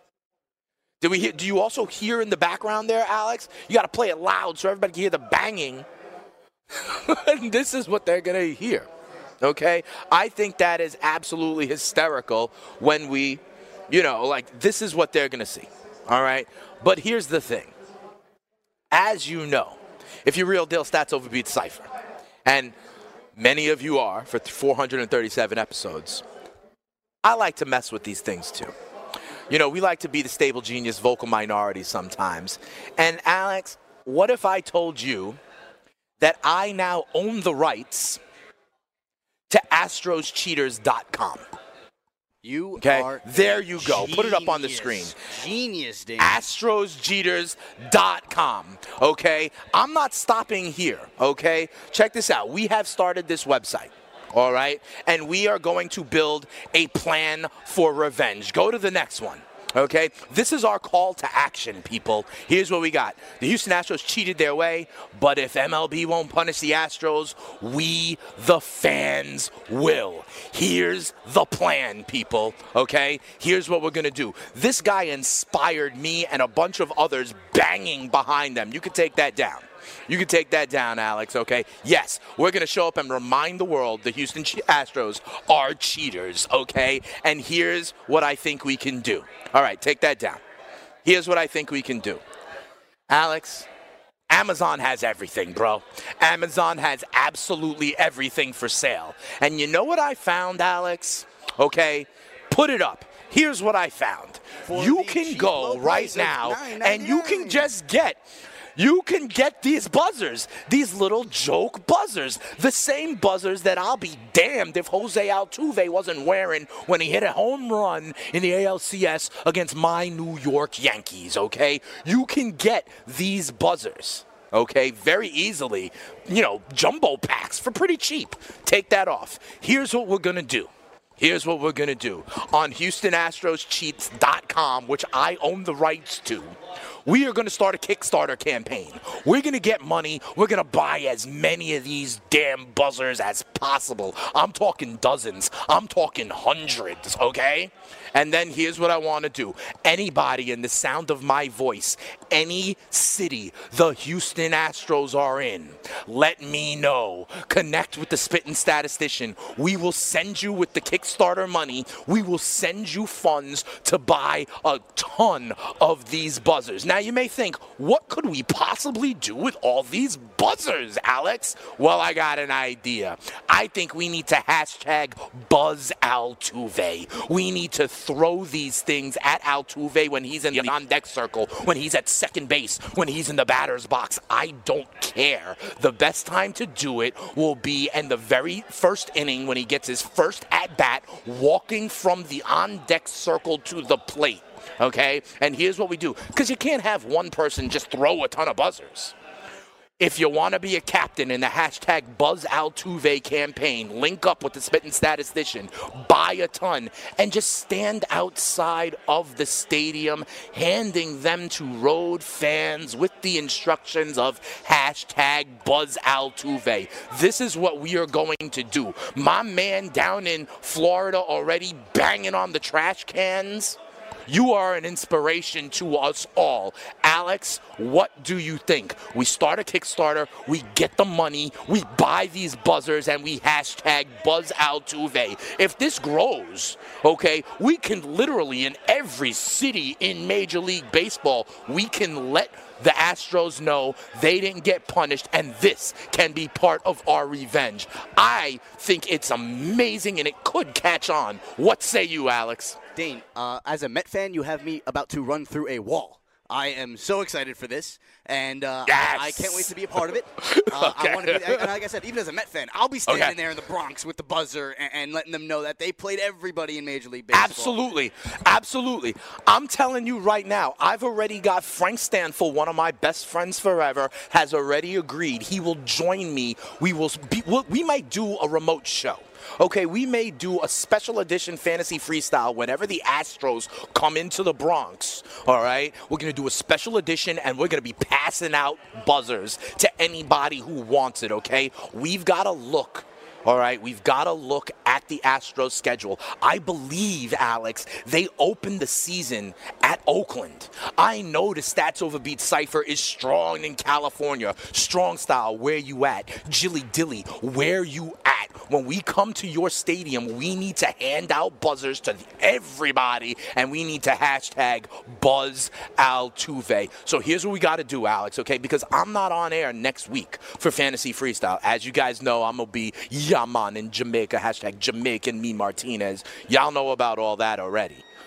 Do you also hear in the background there, Alex? You got to play it loud so everybody can hear the banging. And this is what they're going to hear, okay? I think that is absolutely hysterical when we, this is what they're going to see, all right? But here's the thing. As you know, if you're Real Deal Stats Over Beats Cypher, and many of you are for 437 episodes, I like to mess with these things too. We like to be the stable genius vocal minority sometimes. And Alex, what if I told you that I now own the rights to AstrosCheaters.com. There you go. Put it up on the screen. Genius, Dane. AstrosCheaters.com. Okay? I'm not stopping here. Okay? Check this out. We have started this website. All right? And we are going to build a plan for revenge. Go to the next one. Okay? This is our call to action, people. Here's what we got. The Houston Astros cheated their way, but if MLB won't punish the Astros, we, the fans, will. Here's the plan, people. Okay? Here's what we're going to do. This guy inspired me and a bunch of others banging behind them. You can take that down. You can take that down, Alex, okay? Yes, we're going to show up and remind the world the Houston Astros are cheaters, okay? And here's what I think we can do. All right, take that down. Here's what I think we can do. Alex, Amazon has everything, bro. Amazon has absolutely everything for sale. And you know what I found, Alex? Okay, put it up. Here's what I found. You can go right now and you can just get... You can get these buzzers, these little joke buzzers, the same buzzers that I'll be damned if Jose Altuve wasn't wearing when he hit a home run in the ALCS against my New York Yankees, okay? You can get these buzzers, okay, very easily, jumbo packs for pretty cheap. Take that off. Here's what we're going to do. Here's what we're going to do. On HoustonAstrosCheats.com, which I own the rights to, we are going to start a Kickstarter campaign. We're going to get money. We're going to buy as many of these damn buzzers as possible. I'm talking dozens. I'm talking hundreds, okay? And then here's what I want to do. Anybody in the sound of my voice, any city the Houston Astros are in, let me know. Connect with the Spittin' Statistician. We will send you with the Kickstarter money. We will send you funds to buy a ton of these buzzers. Now, you may think, what could we possibly do with all these buzzers, Alex? Well, I got an idea. I think we need to hashtag Buzz Altuve. We need to throw these things at Altuve when he's in the on-deck circle, when he's at second base, when he's in the batter's box. I don't care. The best time to do it will be in the very first inning when he gets his first at-bat, walking from the on-deck circle to the plate. Okay? And here's what we do. Because you can't have one person just throw a ton of buzzers. If you want to be a captain in the hashtag Buzz Altuve campaign, link up with the Spittin' Statistician, buy a ton, and just stand outside of the stadium handing them to road fans with the instructions of hashtag Buzz Altuve. This is what we are going to do. My man down in Florida already banging on the trash cans. You are an inspiration to us all. Alex, what do you think? We start a Kickstarter, we get the money, we buy these buzzers, and we hashtag Buzz Altuve. If this grows, okay, we can literally, in every city in Major League Baseball, we can let the Astros know they didn't get punished, and this can be part of our revenge. I think it's amazing, and it could catch on. What say you, Alex? Dane, as a Met fan, you have me about to run through a wall. I am so excited for this, and yes. I can't wait to be a part of it. I want to be, and like I said, even as a Met fan, I'll be standing there in the Bronx with the buzzer and letting them know that they played everybody in Major League Baseball. Absolutely. Absolutely. I'm telling you right now, I've already got Frank Stanfield, one of my best friends forever, has already agreed. He will join me. We might do a remote show. Okay, we may do a special edition fantasy freestyle whenever the Astros come into the Bronx, all right? We're going to do a special edition, and we're going to be passing out buzzers to anybody who wants it, okay? We've got to look. All right, we've got to look at the Astros schedule. I believe, Alex, they opened the season at Oakland. I know the Stats Over Beat Cypher is strong in California. Strong Style, where you at? Jilly Dilly, where you at? When we come to your stadium, we need to hand out buzzers to everybody, and we need to hashtag Buzz Altuve. So here's what we got to do, Alex, okay? Because I'm not on air next week for Fantasy Freestyle. As you guys know, I'm going to be Yaman in Jamaica, hashtag Jamaican Me Martinez. Y'all know about all that already.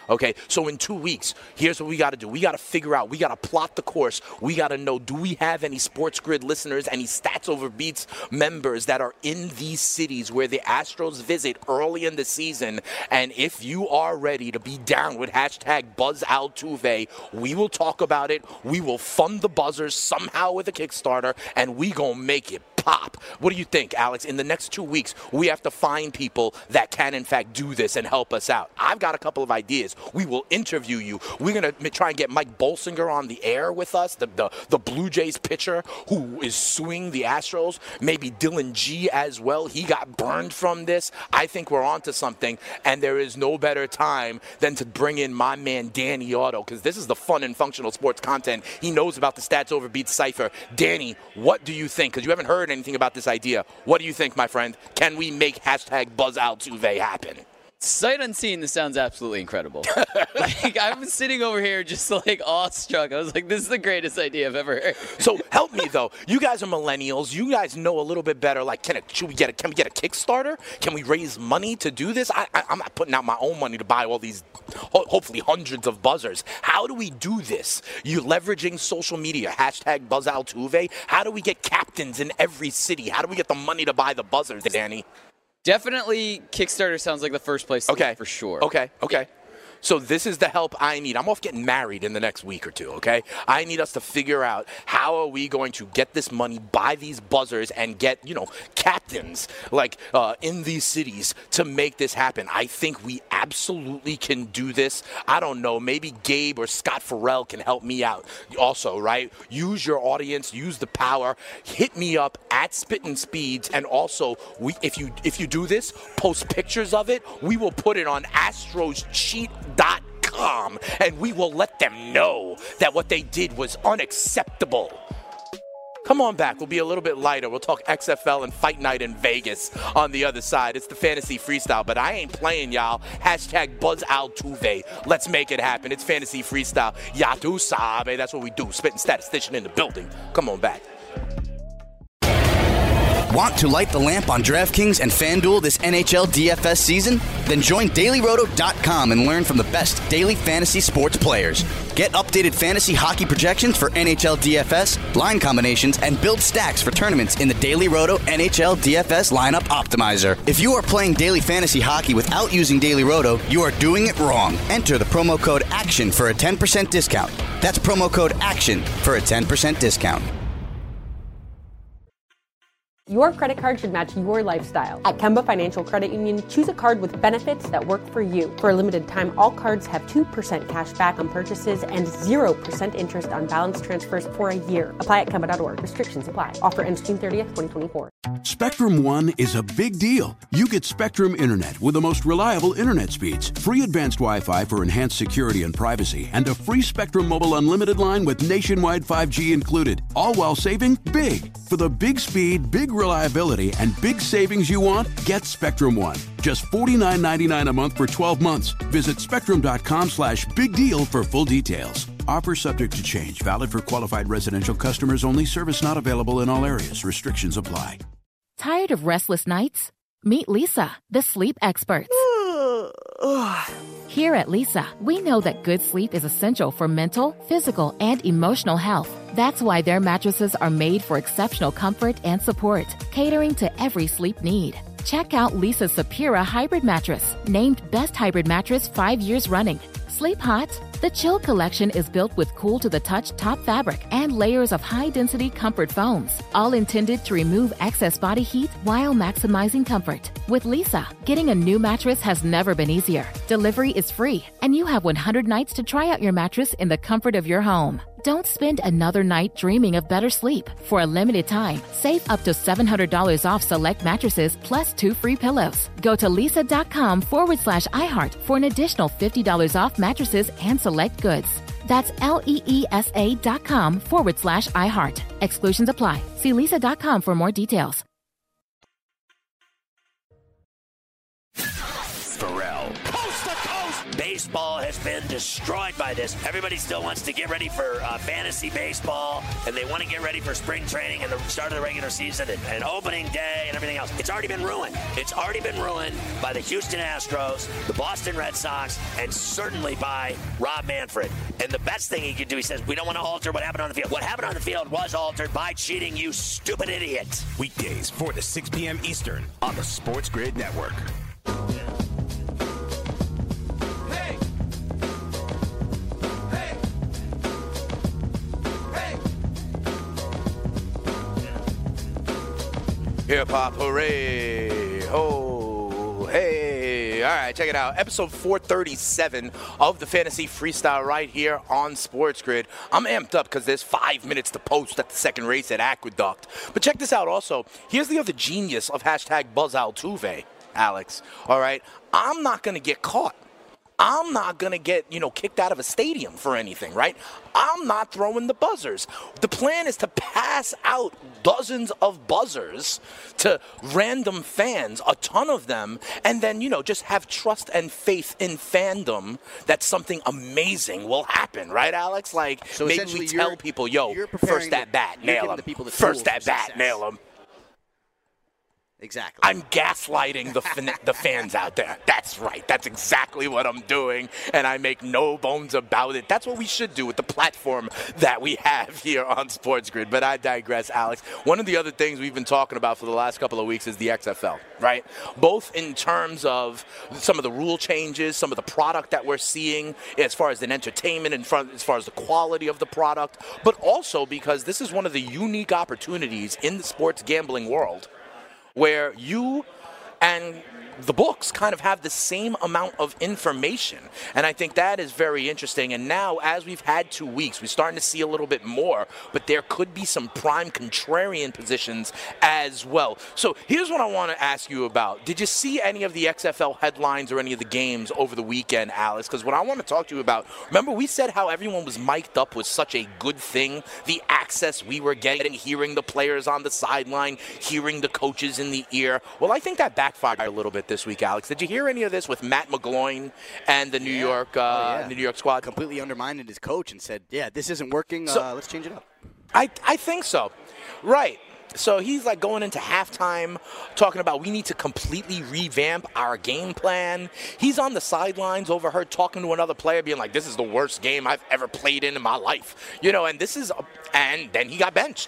Okay, so in 2 weeks, here's what we got to do. We got to figure out, we got to plot the course. We got to know, do we have any Sports Grid listeners, any Stats Over Beats members that are in these cities where the Astros visit early in the season? And if you are ready to be down with hashtag BuzzAltuve, we will talk about it. We will fund the buzzers somehow with a Kickstarter, and we gonna make it pop. What do you think, Alex? In the next 2 weeks, we have to find people that can, in fact, do this and help us out. I've got a couple of ideas. We will interview you. We're going to try and get Mike Bolsinger on the air with us, the Blue Jays pitcher who is suing the Astros. Maybe Dylan G as well. He got burned from this. I think we're on to something, and there is no better time than to bring in my man Danny Otto, because this is the fun and functional sports content. He knows about the Stats Over Beats cipher. Danny, what do you think? Because you haven't heard anything about this idea. What do you think, my friend? Can we make hashtag BuzzAltuve happen? Sight unseen, this sounds absolutely incredible. I'm sitting over here just awestruck. I was like, this is the greatest idea I've ever heard. So help me though. You guys are millennials. You guys know a little bit better. Can we get a Kickstarter? Can we raise money to do this? I'm not putting out my own money to buy all these, hopefully hundreds of buzzers. How do we do this? You leveraging social media, hashtag BuzzAltuve. How do we get captains in every city? How do we get the money to buy the buzzers, Danny? Definitely Kickstarter sounds like the first place to go for sure. Okay. So this is the help I need. I'm off getting married in the next week or two, okay? I need us to figure out how are we going to get this money, buy these buzzers, and get, captains in these cities to make this happen. I think we absolutely can do this. I don't know. Maybe Gabe or Scott Farrell can help me out also, right? Use your audience. Use the power. Hit me up at Spittin' Speeds. And also, if you do this, post pictures of it. We will put it on AstrosCheat.com, and we will let them know that what they did was unacceptable. Come on back. We'll be a little bit lighter. We'll talk XFL and Fight Night in Vegas on the other side. It's the Fantasy Freestyle, but I ain't playing, y'all. Hashtag BuzzAltuve. Let's make it happen. It's Fantasy Freestyle. Ya tu sabe. That's what we do. Spitting statistician in the building. Come on back. Want to light the lamp on DraftKings and FanDuel this NHL DFS season? Then join DailyRoto.com and learn from the best daily fantasy sports players. Get updated fantasy hockey projections for NHL DFS, line combinations, and build stacks for tournaments in the Daily Roto NHL DFS Lineup Optimizer. If you are playing daily fantasy hockey without using Daily Roto, you are doing it wrong. Enter the promo code ACTION for a 10% discount. That's promo code ACTION for a 10% discount. Your credit card should match your lifestyle. At Kemba Financial Credit Union, choose a card with benefits that work for you. For a limited time, all cards have 2% cash back on purchases and 0% interest on balance transfers for a year. Apply at Kemba.org. Restrictions apply. Offer ends June 30th, 2024. Spectrum One is a big deal. You get Spectrum Internet with the most reliable internet speeds, free advanced Wi-Fi for enhanced security and privacy, and a free Spectrum Mobile Unlimited line with nationwide 5G included, all while saving big. For the big speed, big reliability, and big savings you want, get Spectrum One. Just $49.99 a month for 12 months. Visit spectrum.com/big deal for full details. Offer subject to change. Valid for qualified residential customers only. Service not available in all areas. Restrictions apply. Tired of restless nights? Meet Leesa, the sleep experts. Here at Leesa, we know that good sleep is essential for mental, physical, and emotional health. That's why their mattresses are made for exceptional comfort and support, catering to every sleep need. Check out Leesa's Sapira Hybrid Mattress, named Best Hybrid Mattress 5 years running. Sleep hot? The Chill Collection is built with cool-to-the-touch top fabric and layers of high-density comfort foams, all intended to remove excess body heat while maximizing comfort. With Leesa, getting a new mattress has never been easier. Delivery is free, and you have 100 nights to try out your mattress in the comfort of your home. Don't spend another night dreaming of better sleep. For a limited time, save up to $700 off select mattresses plus 2 free pillows. Go to leesa.com/iHeart for an additional $50 off mattresses and select goods. That's LEESA.com/iHeart. Exclusions apply. See leesa.com for more details. Pharrell. Coast to coast, Baseball has been destroyed by this. Everybody still wants to get ready for fantasy baseball, and they want to get ready for spring training and the start of the regular season and opening day and everything else. It's already been ruined. It's already been ruined by the Houston Astros, the Boston Red Sox, and certainly by Rob Manfred. And the best thing he could do, he says, we don't want to alter what happened on the field. What happened on the field was altered by cheating, you stupid idiot. Weekdays 4 to 6 p.m. Eastern on the Sports Grid Network. Hip hop hooray! Ho! Hey! All right, check it out. Episode 437 of the Fantasy Freestyle right here on Sports Grid. I'm amped up because there's 5 minutes to post at the second race at Aqueduct. But check this out also. Here's the other genius of hashtag Buzz Altuve, Alex. All right? I'm not going to get caught. I'm not going to get, kicked out of a stadium for anything, right? I'm not throwing the buzzers. The plan is to pass out dozens of buzzers to random fans, a ton of them, and then, just have trust and faith in fandom that something amazing will happen, right, Alex? Like, so maybe we tell people, first at bat, nail them. First at bat, nail them. Exactly. I'm gaslighting the fans out there. That's right. That's exactly what I'm doing, and I make no bones about it. That's what we should do with the platform that we have here on Sports Grid. But I digress, Alex. One of the other things we've been talking about for the last couple of weeks is the XFL, right? Both in terms of some of the rule changes, some of the product that we're seeing as far as an entertainment, as far as the quality of the product, but also because this is one of the unique opportunities in the sports gambling world where you and the books kind of have the same amount of information. And I think that is very interesting. And now, as we've had 2 weeks, we're starting to see a little bit more, but there could be some prime contrarian positions as well. So here's what I want to ask you about. Did you see any of the XFL headlines or any of the games over the weekend, Alice? Because what I want to talk to you about, remember we said how everyone was mic'd up was such a good thing, the access we were getting, hearing the players on the sideline, hearing the coaches in the ear. Well, I think that backfired a little bit this week, Alex. Did you hear any of this with Matt McGloin and the New York squad? Completely undermined his coach and said, this isn't working. Let's change it up. I think so. Right. So he's like going into halftime talking about we need to completely revamp our game plan. He's on the sidelines overheard talking to another player being like, this is the worst game I've ever played in my life. And then he got benched.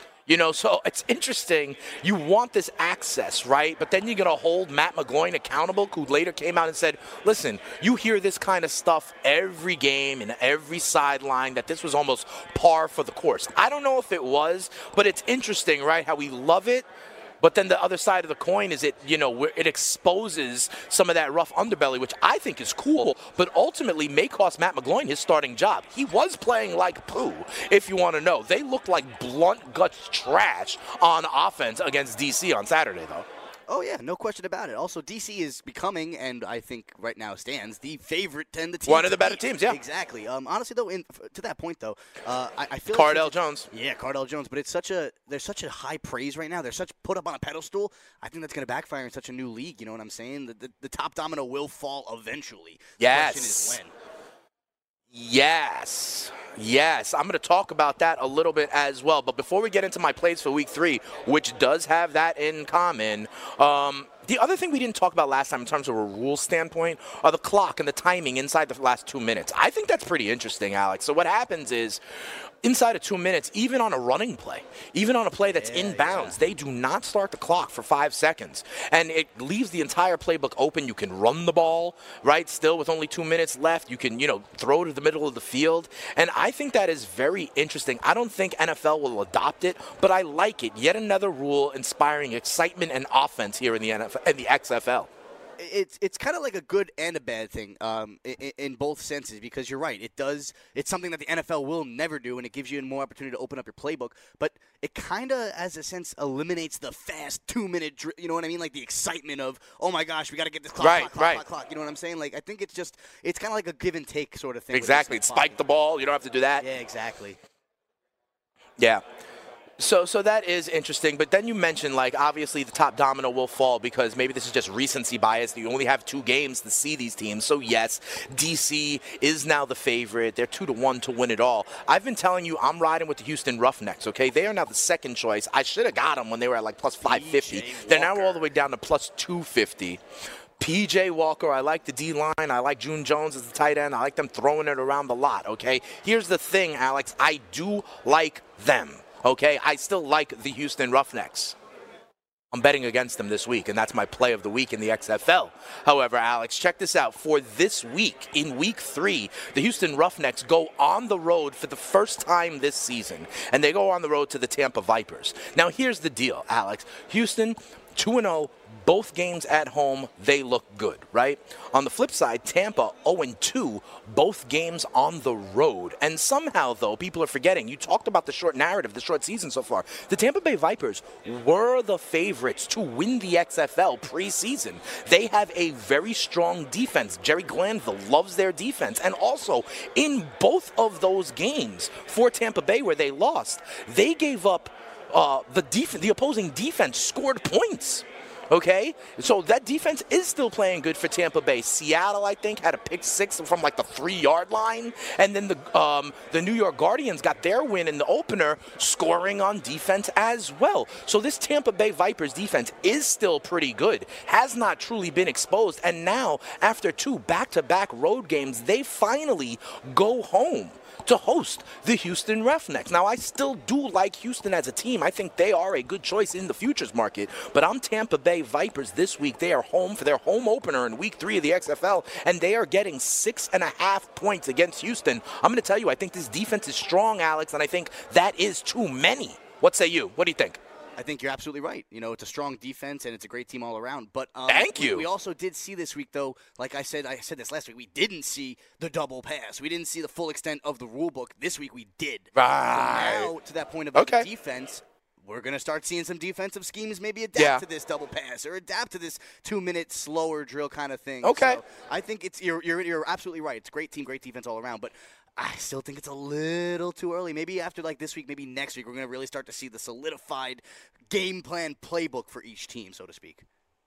So it's interesting. You want this access, right? But then you're going to hold Matt McGloin accountable, who later came out and said, listen, you hear this kind of stuff every game and every sideline, that this was almost par for the course. I don't know if it was, but it's interesting, right, how we love it. But then the other side of the coin is it exposes some of that rough underbelly, which I think is cool, but ultimately may cost Matt McGloin his starting job. He was playing like poo, if you want to know. They looked like blunt guts trash on offense against DC on Saturday, though. Oh, yeah, no question about it. Also, DC is becoming, and I think right now stands, the favorite 10 to team. One of the better teams, yeah. Exactly. Honestly, though, to that point, though, I feel Cardell Jones. Yeah, Cardell Jones. But there's such a high praise right now. They're such put up on a pedestal. I think that's going to backfire in such a new league. You know what I'm saying? The top domino will fall eventually. Yes. The question is when. Yes, I'm going to talk about that a little bit as well. But before we get into my plays for Week 3, which does have that in common, the other thing we didn't talk about last time in terms of a rule standpoint are the clock and the timing inside the last 2 minutes. I think that's pretty interesting, Alex. So what happens is, inside of 2 minutes, even on a running play, even on a play that's inbounds, they do not start the clock for 5 seconds. And it leaves the entire playbook open. You can run the ball, right, still with only 2 minutes left. You can, throw to the middle of the field. And I think that is very interesting. I don't think NFL will adopt it, but I like it. Yet another rule inspiring excitement and offense here in the NFL and the XFL. It's kind of like a good and a bad thing in both senses, because you're right. It's something that the NFL will never do, and it gives you more opportunity to open up your playbook. But it kind of, as a sense, eliminates the fast 2 minute. You know what I mean? Like the excitement of, oh my gosh, we got to get this clock. You know what I'm saying? Like I think it's kind of like a give and take sort of thing. Exactly. Spike the ball. You don't have to do that. Yeah, exactly. Yeah. So that is interesting, but then you mentioned, like, obviously the top domino will fall because maybe this is just recency bias. You only have 2 games to see these teams. So, yes, DC is now the favorite. They're 2-1 to win it all. I've been telling you I'm riding with the Houston Roughnecks, okay? They are now the second choice. I should have got them when they were at, like, plus 550. They're now all the way down to plus 250. P.J. Walker, I like the D-line. I like June Jones as the tight end. I like them throwing it around a lot, okay? Here's the thing, Alex. I do like them. Okay, I still like the Houston Roughnecks. I'm betting against them this week, and that's my play of the week in the XFL. However, Alex, check this out. For this week, in Week 3, the Houston Roughnecks go on the road for the first time this season, and they go on the road to the Tampa Vipers. Now, here's the deal, Alex. Houston, 2-0, both games at home, they look good, right? On the flip side, Tampa 0-2, both games on the road. And somehow, though, people are forgetting. You talked about the short narrative, the short season so far. The Tampa Bay Vipers were the favorites to win the XFL preseason. They have a very strong defense. Jerry Glanville loves their defense. And also, in both of those games for Tampa Bay where they lost, they gave up the opposing defense scored points. Okay? So that defense is still playing good for Tampa Bay. Seattle, I think, had a pick 6 from like the 3-yard line. And then the New York Guardians got their win in the opener, scoring on defense as well. So this Tampa Bay Vipers defense is still pretty good, has not truly been exposed. And now, after 2 back-to-back road games, they finally go home to host the Houston Roughnecks. Now, I still do like Houston as a team. I think they are a good choice in the futures market, but I'm Tampa Bay Vipers this week. They are home for their home opener in Week 3 of the XFL, and they are getting 6.5 points against Houston. I'm going to tell you, I think this defense is strong, Alex, and I think that is too many. What say you? What do you think? I think you're absolutely right. You know, it's a strong defense, and it's a great team all around. But Thank you. We also did see this week, though, like I said this last week, we didn't see the double pass. We didn't see the full extent of the rule book. This week we did. Right. So now, to that point about the defense, we're going to start seeing some defensive schemes maybe adapt to this double pass or adapt to this 2-minute slower drill kind of thing. Okay. So I think you're absolutely right. It's a great team, great defense all around. But I still think it's a little too early. Maybe after like this week, maybe next week, we're going to really start to see the solidified game plan playbook for each team, so to speak.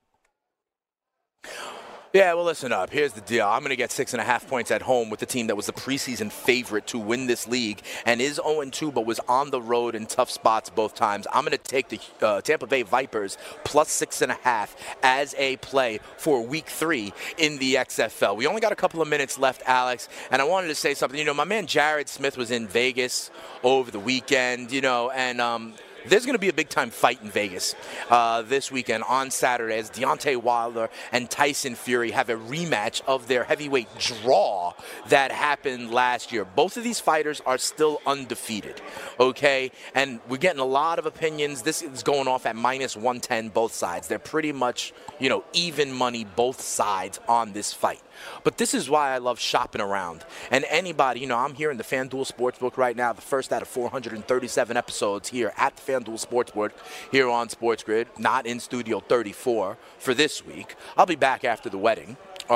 Yeah, well, listen up. Here's the deal. I'm going to get 6.5 points at home with the team that was the preseason favorite to win this league and is 0-2 but was on the road in tough spots both times. I'm going to take the Tampa Bay Vipers plus 6.5 as a play for Week 3 in the XFL. We only got a couple of minutes left, Alex, and I wanted to say something. You know, my man Jared Smith was in Vegas over the weekend, you know, and there's going to be a big-time fight in Vegas this weekend on Saturday as Deontay Wilder and Tyson Fury have a rematch of their heavyweight draw that happened last year. Both of these fighters are still undefeated, okay? And we're getting a lot of opinions. This is going off at minus 110 both sides. They're pretty much, you know, even money both sides on this fight. But this is why I love shopping around. And anybody, you know, I'm here in the FanDuel Sportsbook right now, the first out of 437 episodes here at the FanDuel Sportsbook here on Sports Grid, not in Studio 34 for this week. I'll be back after the wedding.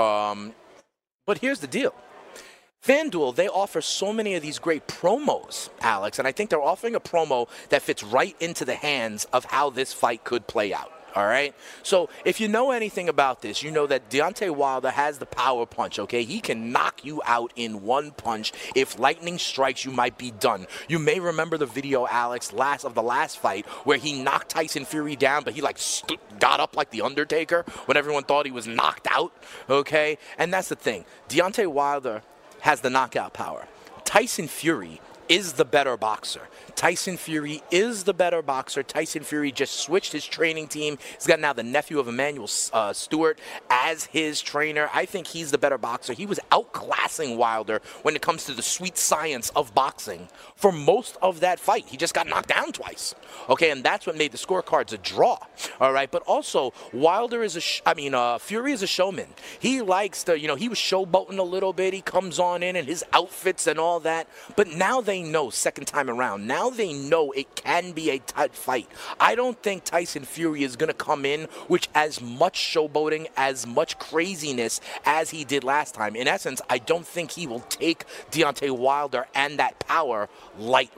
But here's the deal. FanDuel, they offer so many of these great promos, Alex, and I think they're offering a promo that fits right into the hands of how this fight could play out. All right? So if you know anything about this, you know that Deontay Wilder has the power punch, okay? He can knock you out in one punch. If lightning strikes, you might be done. You may remember the video, Alex, of the last fight where he knocked Tyson Fury down, but he got up like The Undertaker when everyone thought he was knocked out, okay? And that's the thing. Deontay Wilder has the knockout power. Tyson Fury is the better boxer. Tyson Fury is the better boxer. Tyson Fury just switched his training team. He's got now the nephew of Emmanuel Stewart as his trainer. I think he's the better boxer. He was outclassing Wilder when it comes to the sweet science of boxing for most of that fight. He just got knocked down twice. Okay, and that's what made the scorecards a draw. All right, but also Fury is a showman. He likes to, you know, he was showboating a little bit. He comes on in and his outfits and all that. But now they know second time around. Now they know it can be a tight fight. I don't think Tyson Fury is going to come in with as much showboating, as much craziness as he did last time. In essence, I don't think he will take Deontay Wilder and that power lightly.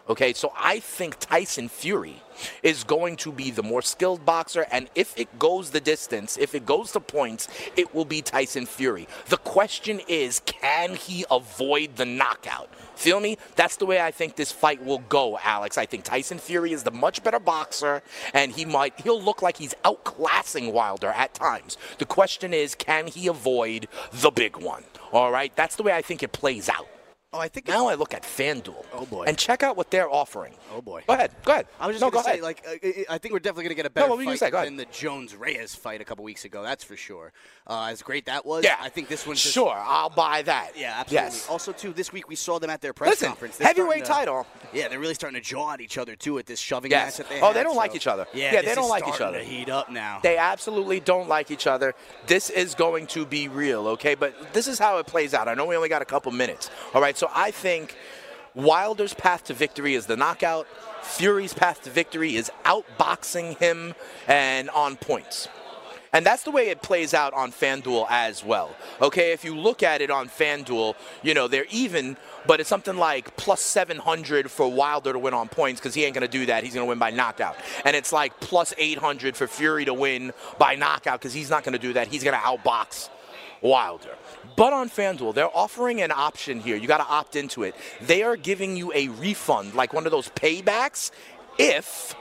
Okay, so I think Tyson Fury is going to be the more skilled boxer, and if it goes the distance, if it goes to points, it will be Tyson Fury. The question is, can he avoid the knockout? Feel me? That's the way I think this fight will go, Alex. I think Tyson Fury is the much better boxer, and he'll look like he's outclassing Wilder at times. The question is, can he avoid the big one? All right, that's the way I think it plays out. Oh, I think now I look at FanDuel. Oh, boy. And check out what they're offering. Oh, boy. Go ahead. I was just going to say, I think we're definitely going to get a better fight than the Jones-Reyes fight a couple weeks ago. That's for sure. As great that was, yeah. I think this one's just... Sure, I'll buy that. Yeah, absolutely. Yes. Also, too, this week we saw them at their press conference. Heavyweight title. Yeah, they're really starting to jaw at each other, too, at this shoving yes. match that they Oh, had, they don't like each other. Yeah, they don't like each other. To heat up now. They absolutely don't like each other. This is going to be real, okay? But this is how it plays out. I know we only got a couple minutes. All right, so I think Wilder's path to victory is the knockout. Fury's path to victory is outboxing him and on points. And that's the way it plays out on FanDuel as well. Okay, if you look at it on FanDuel, they're even, but it's something like plus 700 for Wilder to win on points because he ain't going to do that. He's going to win by knockout. And it's like plus 800 for Fury to win by knockout because he's not going to do that. He's going to outbox Wilder. But on FanDuel, they're offering an option here. You got to opt into it. They are giving you a refund, like one of those paybacks, if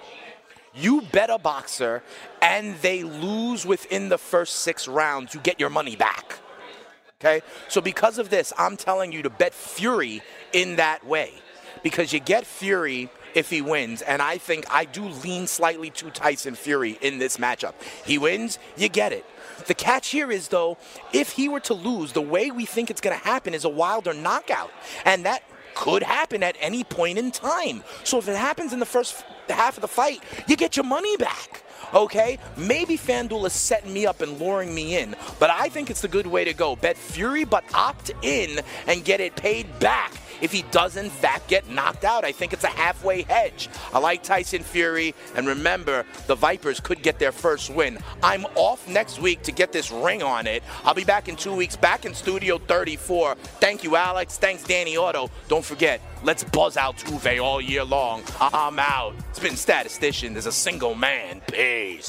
you bet a boxer and they lose within the first 6 rounds, you get your money back. Okay? So because of this, I'm telling you to bet Fury in that way. Because you get Fury if he wins, and I think I do lean slightly to Tyson Fury in this matchup. He wins, you get it. The catch here is, though, if he were to lose, the way we think it's going to happen is a Wilder knockout. And that could happen at any point in time. So if it happens in the first half of the fight, you get your money back. Okay? Maybe FanDuel is setting me up and luring me in, but I think it's the good way to go. Bet Fury, but opt in and get it paid back if he does, in fact, get knocked out. I think it's a halfway hedge. I like Tyson Fury, and remember, the Vipers could get their first win. I'm off next week to get this ring on it. I'll be back in 2 weeks, back in Studio 34. Thank you, Alex. Thanks, Danny Otto. Don't forget, let's buzz Altuve all year long. I'm out. It's been Statistician. There's a single man. Peace.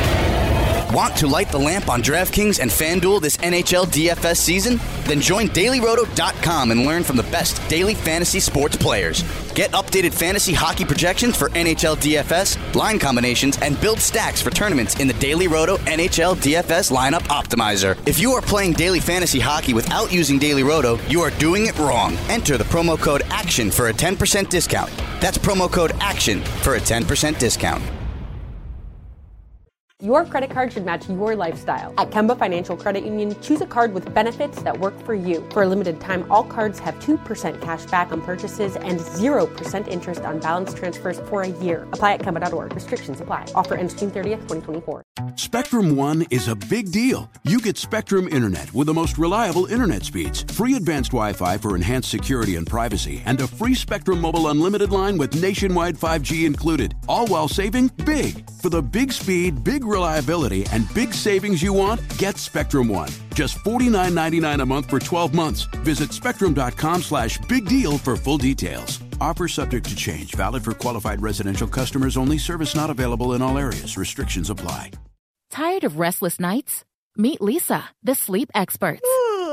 Want to light the lamp on DraftKings and FanDuel this NHL DFS season? Then join DailyRoto.com and learn from the best daily fantasy sports players. Get updated fantasy hockey projections for NHL DFS, line combinations, and build stacks for tournaments in the Daily Roto NHL DFS Lineup Optimizer. If you are playing daily fantasy hockey without using Daily Roto, you are doing it wrong. Enter the promo code ACTION for a 10% discount. That's promo code ACTION for a 10% discount. Your credit card should match your lifestyle. At Kemba Financial Credit Union, choose a card with benefits that work for you. For a limited time, all cards have 2% cash back on purchases and 0% interest on balance transfers for a year. Apply at Kemba.org. Restrictions apply. Offer ends June 30th, 2024. Spectrum One is a big deal. You get Spectrum Internet with the most reliable internet speeds, free advanced Wi-Fi for enhanced security and privacy, and a free Spectrum Mobile Unlimited line with nationwide 5G included, all while saving big. For the big speed, big reliability, and big savings you want, get Spectrum One. Just $49.99 a month for 12 months. Visit spectrum.com/big deal for full details. Offer subject to change. Valid for qualified residential customers only. Service not available in all areas. Restrictions apply. Tired of restless nights? Meet Lisa, the sleep experts.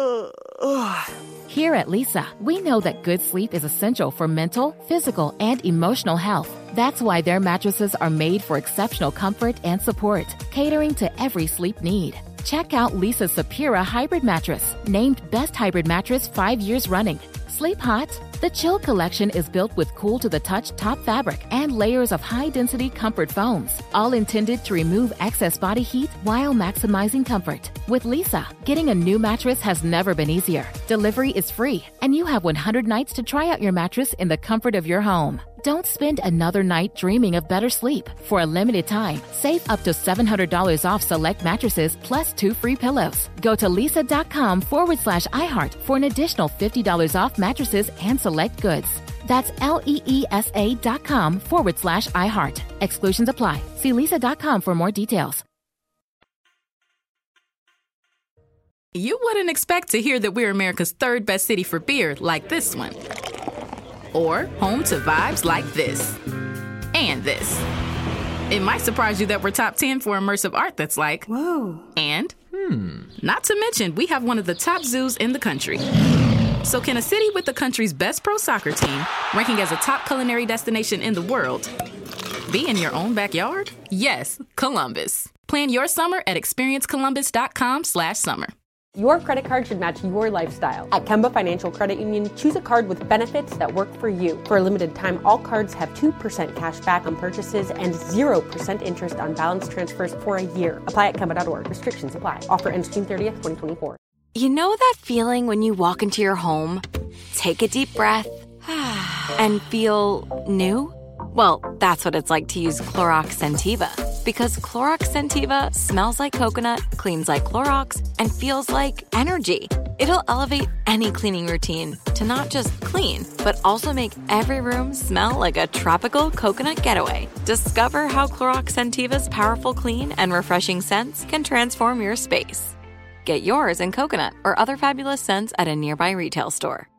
Here at Lisa, we know that good sleep is essential for mental, physical, and emotional health. That's why their mattresses are made for exceptional comfort and support, catering to every sleep need. Check out Lisa's Sapira Hybrid Mattress, named Best Hybrid Mattress 5 years running. Sleep hot? The Chill Collection is built with cool-to-the-touch top fabric and layers of high-density comfort foams, all intended to remove excess body heat while maximizing comfort. With Lisa, getting a new mattress has never been easier. Delivery is free, and you have 100 nights to try out your mattress in the comfort of your home. Don't spend another night dreaming of better sleep. For a limited time, save up to $700 off select mattresses plus 2 free pillows. Go to lisa.com/iHeart for an additional $50 off mattresses and select goods. That's LEESA.com/iHeart. Exclusions apply. See lisa.com for more details. You wouldn't expect to hear that we're America's third best city for beer like this one. Or home to vibes like this. And this. It might surprise you that we're top 10 for immersive art that's like, whoa. And, not to mention, we have one of the top zoos in the country. So can a city with the country's best pro soccer team, ranking as a top culinary destination in the world, be in your own backyard? Yes, Columbus. Plan your summer at experiencecolumbus.com/summer. Your credit card should match your lifestyle. At Kemba Financial Credit Union, choose a card with benefits that work for you. For a limited time, all cards have 2% cash back on purchases and 0% interest on balance transfers for a year. Apply at Kemba.org. Restrictions apply. Offer ends June 30th, 2024. You know that feeling when you walk into your home, take a deep breath, and feel new? Well, that's what it's like to use Clorox Scentiva. Because Clorox Scentiva smells like coconut, cleans like Clorox, and feels like energy. It'll elevate any cleaning routine to not just clean, but also make every room smell like a tropical coconut getaway. Discover how Clorox Scentiva's powerful clean and refreshing scents can transform your space. Get yours in coconut or other fabulous scents at a nearby retail store.